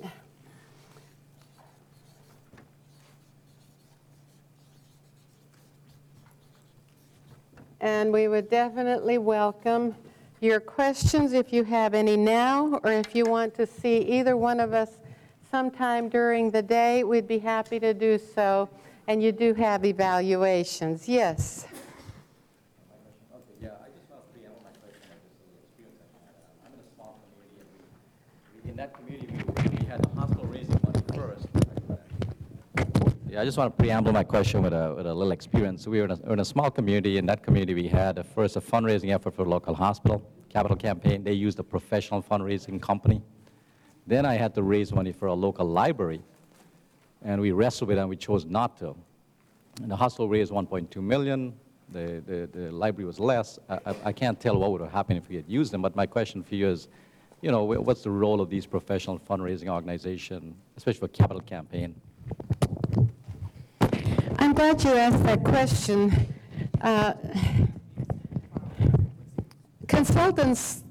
And we would definitely welcome your questions if you have any now, or if you want to see either one of us sometime during the day, we'd be happy to do so. And you do have evaluations. Yes? Okay, yeah, I just want to preamble my question about this little experience I had. Uh, I'm in a small community, and we, we, in that community, we, we had the hospital raising money first. Yeah, I just want to preamble my question with a, with a little experience. We were in a, we're in a small community. In that community, we had a, first a fundraising effort for a local hospital, capital campaign. They used a professional fundraising company. Then I had to raise money for a local library. And we wrestled with it, and we chose not to. And the hospital raised one point two million dollars. The, the, the library was less. I, I, I can't tell what would have happened if we had used them, but my question for you is, you know, what's the role of these professional fundraising organizations, especially for capital campaign? I'm glad you asked that question. Uh, consultants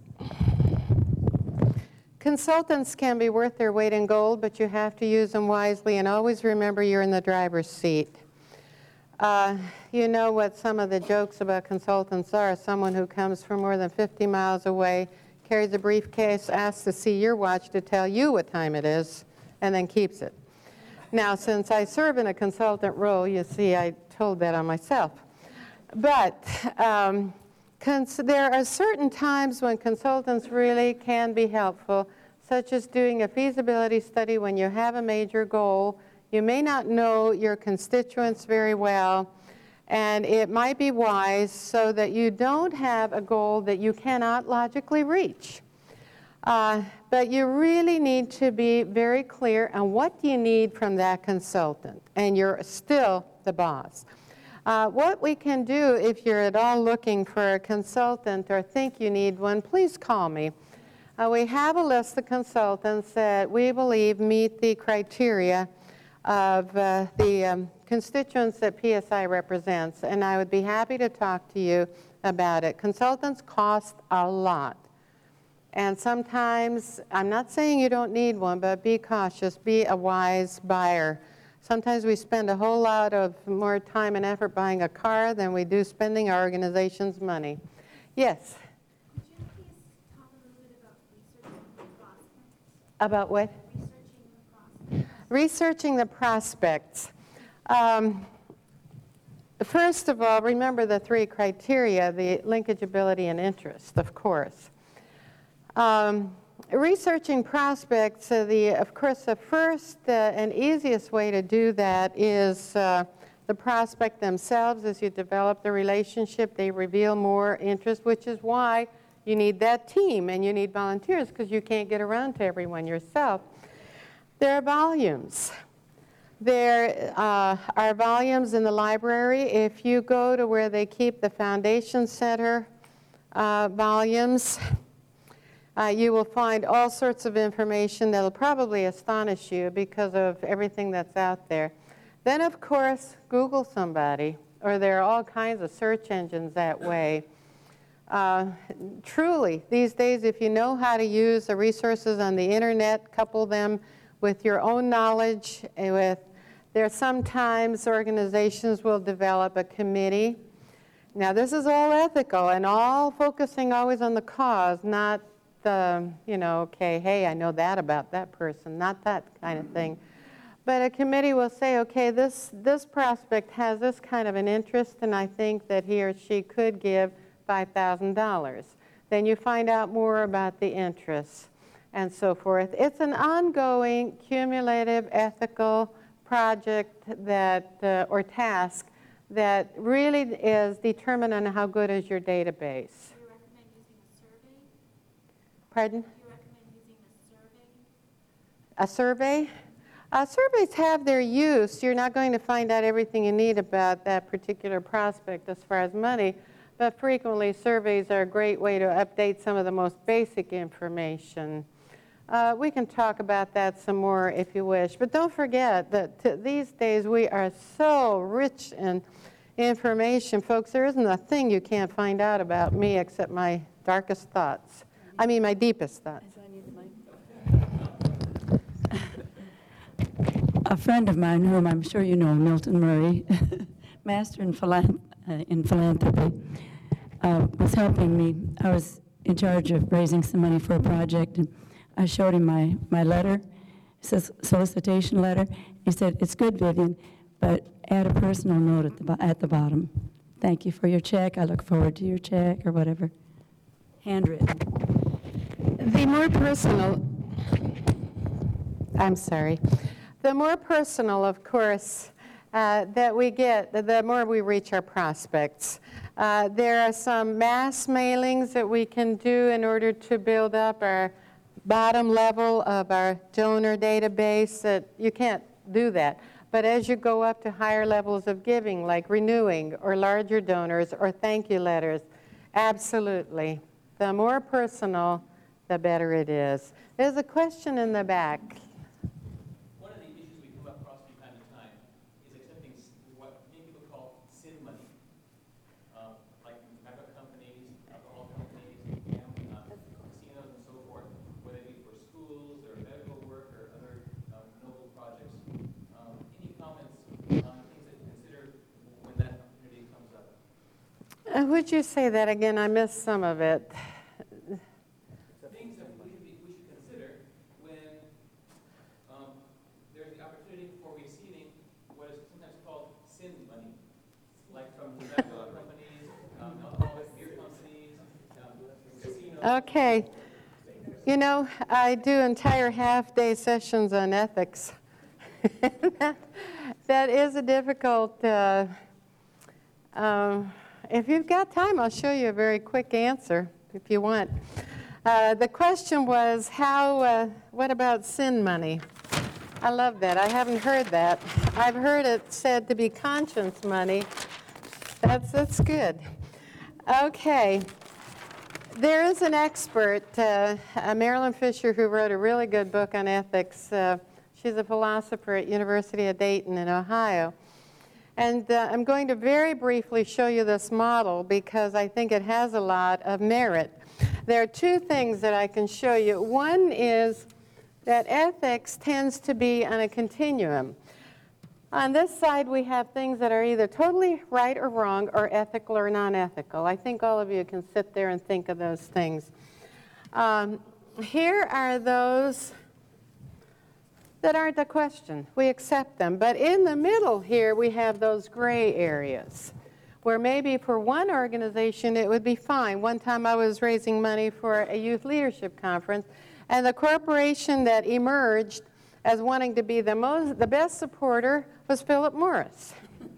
Consultants can be worth their weight in gold, but you have to use them wisely, and always remember you're in the driver's seat. Uh, you know what some of the jokes about consultants are. Someone who comes from more than fifty miles away, carries a briefcase, asks to see your watch to tell you what time it is, and then keeps it. Now, since I serve in a consultant role, you see I told that on myself. But um, Cons- there are certain times when consultants really can be helpful, such as doing a feasibility study when you have a major goal. You may not know your constituents very well, and it might be wise so that you don't have a goal that you cannot logically reach. Uh, but you really need to be very clear on what you need from that consultant, and you're still the boss. Uh, what we can do, if you're at all looking for a consultant or think you need one, please call me. Uh, we have a list of consultants that we believe meet the criteria of uh, the um, constituents that P S I represents, and I would be happy to talk to you about it. Consultants cost a lot, and sometimes, I'm not saying you don't need one, but be cautious, be a wise buyer. Sometimes we spend a whole lot of more time and effort buying a car than we do spending our organization's money. Yes? Could you please talk a little bit about researching the prospects? About what? Researching the prospects. Researching the prospects. Um, first of all, remember the three criteria, the linkage, ability, and interest, of course. Um, Researching prospects, uh, the, of course, the first uh, and easiest way to do that is uh, the prospect themselves. As you develop the relationship, they reveal more interest, which is why you need that team and you need volunteers, because you can't get around to everyone yourself. There are volumes. There uh, are volumes in the library. If you go to where they keep the Foundation Center uh, volumes. Uh, you will find all sorts of information that will probably astonish you because of everything that's out there. Then, of course, Google somebody, or there are all kinds of search engines that way. Uh, truly, these days, if you know how to use the resources on the internet, couple them with your own knowledge, with there sometimes organizations will develop a committee. Now, this is all ethical and all focusing always on the cause, not the, you know, okay, hey, I know that about that person, not that kind of thing. But a committee will say, okay, this, this prospect has this kind of an interest, and I think that he or she could give five thousand dollars. Then you find out more about the interests and so forth. It's an ongoing, cumulative, ethical project that, uh, or task that really is determined on how good is your database. Do you recommend using a survey? Pardon? Do you recommend using a survey? A survey? Uh, surveys have their use. You're not going to find out everything you need about that particular prospect as far as money, but frequently surveys are a great way to update some of the most basic information. Uh, we can talk about that some more if you wish, but don't forget that t- these days we are so rich in information. Folks, there isn't a thing you can't find out about me except my darkest thoughts. I mean, my deepest thoughts. A friend of mine, whom I'm sure you know, Milton Murray, master in, philan- uh, in philanthropy, uh, was helping me. I was in charge of raising some money for a project, and I showed him my, my letter. It says solicitation letter. He said, "It's good, Vivian, but add a personal note at the, bo- at the bottom. Thank you for your check. I look forward to your check," or whatever. Handwritten. The more personal, I'm sorry, the more personal, of course, uh, that we get, the, the more we reach our prospects. Uh, there are some mass mailings that we can do in order to build up our bottom level of our donor database. That you can't do that. But as you go up to higher levels of giving, like renewing or larger donors or thank you letters, absolutely. The more personal, the better it is. There's a question in the back. One of the issues we come across from time to time is accepting s- what many people call sin money, um, like tobacco companies, alcohol companies, gambling, uh, casinos, and so forth, whether it be for schools or medical work or other um, noble projects. Um, any comments on things that you consider when that opportunity comes up? Uh, would you say that again? I missed some of it. Things that we should, be, we should consider when um, there's the opportunity for receiving what is sometimes called sin money, like from tobacco companies, um, alcoholic beer companies, um, casinos. Okay. You know, I do entire half-day sessions on ethics. that, that is a difficult, uh, um, if you've got time, I'll show you a very quick answer if you want. Uh, the question was, how, uh, what about sin money? I love that. I haven't heard that. I've heard it said to be conscience money. That's, that's good. Okay. There is an expert, uh, uh, Marilyn Fisher, who wrote a really good book on ethics. Uh, she's a philosopher at University of Dayton in Ohio. And uh, I'm going to very briefly show you this model because I think it has a lot of merit. There are two things that I can show you. One is that ethics tends to be on a continuum. On this side, we have things that are either totally right or wrong, or ethical or non-ethical. I think all of you can sit there and think of those things. Um, here are those that aren't a question. We accept them. But in the middle here, we have those gray areas, where maybe for one organization it would be fine. One time I was raising money for a youth leadership conference, and the corporation that emerged as wanting to be the most, the best supporter was Philip Morris.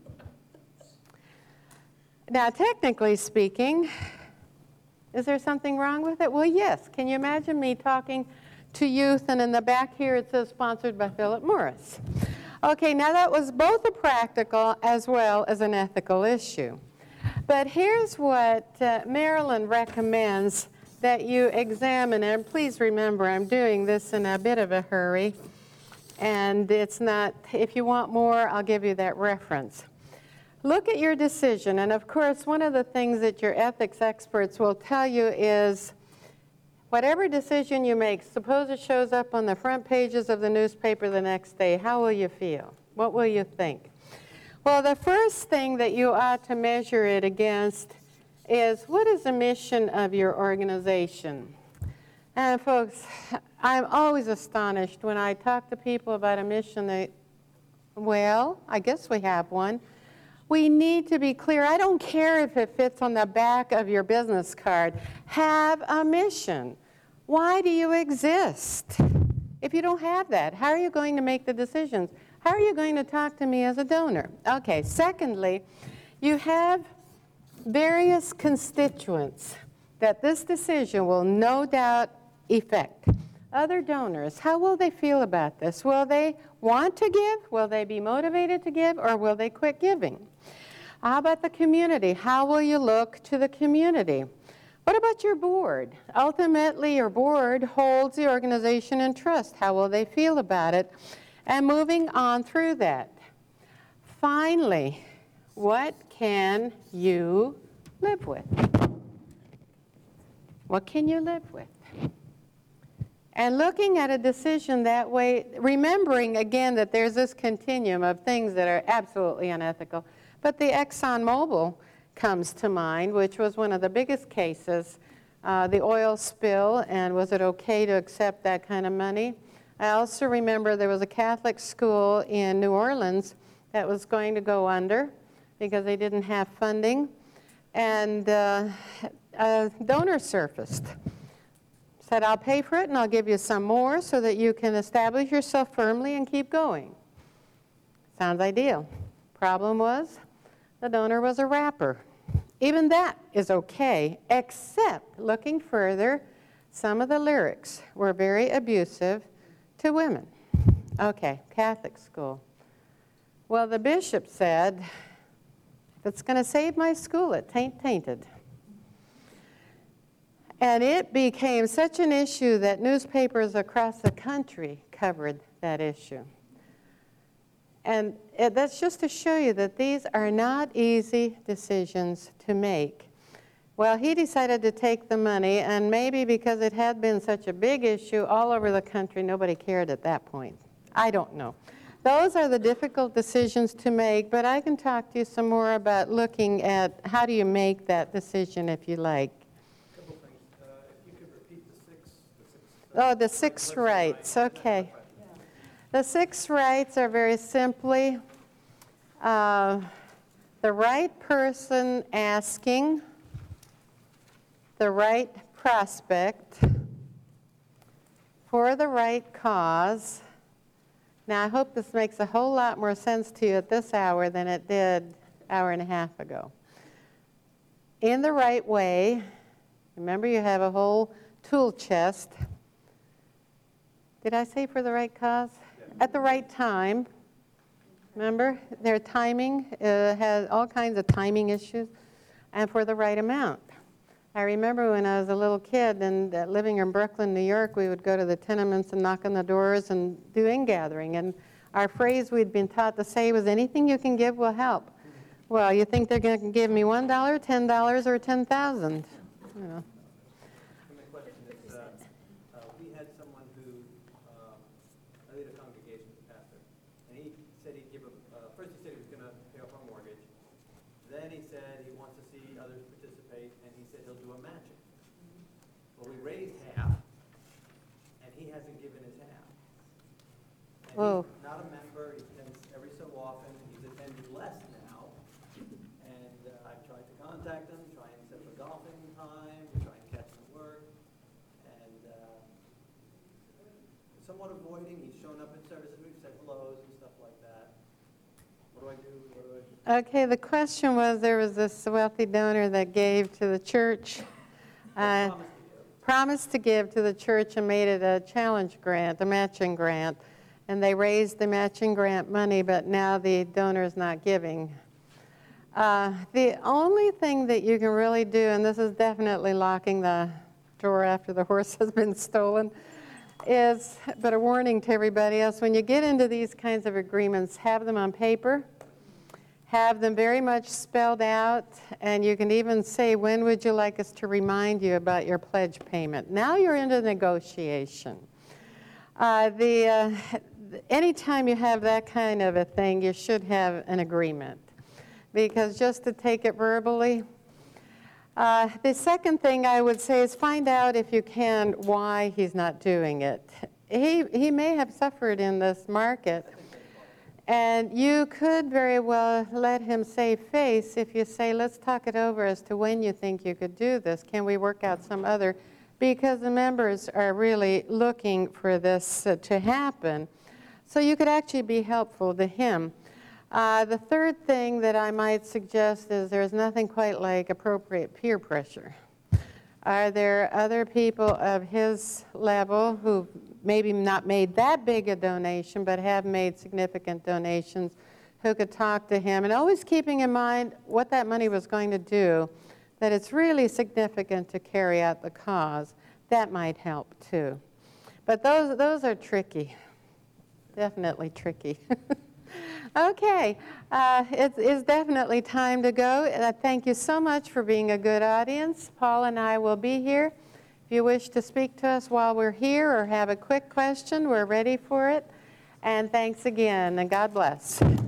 Now, technically speaking, is there something wrong with it? Well, yes. Can you imagine me talking to youth, and in the back here it says sponsored by Philip Morris? Okay, now that was both a practical as well as an ethical issue. But here's what uh, Marilyn recommends that you examine, and please remember I'm doing this in a bit of a hurry, and it's not, if you want more, I'll give you that reference. Look at your decision, and of course one of the things that your ethics experts will tell you is whatever decision you make, suppose it shows up on the front pages of the newspaper the next day, how will you feel? What will you think? Well, the first thing that you ought to measure it against is what is the mission of your organization? And folks, I'm always astonished when I talk to people about a mission. They, well, I guess we have one. We need to be clear. I don't care if it fits on the back of your business card. Have a mission. Why do you exist? If you don't have that, how are you going to make the decisions? How are you going to talk to me as a donor? Okay, secondly, you have various constituents that this decision will no doubt affect. Other donors, how will they feel about this? Will they want to give? Will they be motivated to give? Or will they quit giving? How about the community? How will you look to the community? What about your board? Ultimately, your board holds the organization in trust. How will they feel about it? And moving on through that. Finally, what can you live with? What can you live with? And looking at a decision that way, remembering again that there's this continuum of things that are absolutely unethical, but the ExxonMobil comes to mind, which was one of the biggest cases, uh, the oil spill, and was it okay to accept that kind of money? I also remember there was a Catholic school in New Orleans that was going to go under because they didn't have funding, and uh, a donor surfaced. Said, I'll pay for it and I'll give you some more so that you can establish yourself firmly and keep going. Sounds ideal. Problem was, the donor was a rapper. Even that is okay, except looking further, some of the lyrics were very abusive to women. Okay, Catholic school. Well, the bishop said, if it's going to save my school, it tain't tainted. And it became such an issue that newspapers across the country covered that issue. And it, that's just to show you that these are not easy decisions to make. Well, he decided to take the money, and maybe because it had been such a big issue all over the country, nobody cared at that point. I don't know. Those are the difficult decisions to make, but I can talk to you some more about looking at how do you make that decision if you like. Couple things. Uh, if you could repeat the six, the six. Oh, the six rights, okay. The six rights are very simply uh, the right person asking, the right prospect, for the right cause. Now, I hope this makes a whole lot more sense to you at this hour than it did an hour and a half ago. In the right way, remember you have a whole tool chest. Did I say for the right cause? At the right time. Remember, their timing uh, has all kinds of timing issues, and for the right amount. I remember when I was a little kid and uh, living in Brooklyn, New York, we would go to the tenements and knock on the doors and do in-gathering. And our phrase we'd been taught to say was, anything you can give will help. Well, you think they're going to give me one dollar, ten dollars, or ten thousand? You know. And my question is, uh, uh, we had someone who, um, I lead a congregation pastor, and he said he'd give a, uh, first he said he was going to pay off our mortgage. Then he said he wants to see others participate, and he said he'll do a matching. Well, we raised half, and he hasn't given his half. And Whoa. he's not a member, he attends every so often, he's attended less now. And uh, I've tried to contact him, try and set up a golfing time, try and catch some work. And uh, somewhat avoiding, he's shown up in services, we've said hellos and stuff like that. What do I do? What do I do? Okay, the question was, there was this wealthy donor that gave to the church, uh, promised to give to the church and made it a challenge grant, a matching grant. And they raised the matching grant money, but now the donor is not giving. Uh, The only thing that you can really do, and this is definitely locking the drawer after the horse has been stolen, is, but a warning to everybody else, when you get into these kinds of agreements, have them on paper, have them very much spelled out, and you can even say, when would you like us to remind you about your pledge payment? Now you're into negotiation. Uh, the, uh, anytime you have that kind of a thing, you should have an agreement, because just to take it verbally. Uh, the second thing I would say is find out, if you can, why he's not doing it. He, he may have suffered in this market, and you could very well let him save face if you say, let's talk it over as to when you think you could do this. Can we work out some other, because the members are really looking for this uh, to happen. So you could actually be helpful to him. Uh, the third thing that I might suggest is there's nothing quite like appropriate peer pressure. Are there other people of his level who maybe not made that big a donation but have made significant donations who could talk to him? And always keeping in mind what that money was going to do, that it's really significant to carry out the cause. That might help too. But those, those are tricky, definitely tricky. Okay, uh, it is definitely time to go. Uh, thank you so much for being a good audience. Paul and I will be here. If you wish to speak to us while we're here or have a quick question, we're ready for it. And thanks again, and God bless.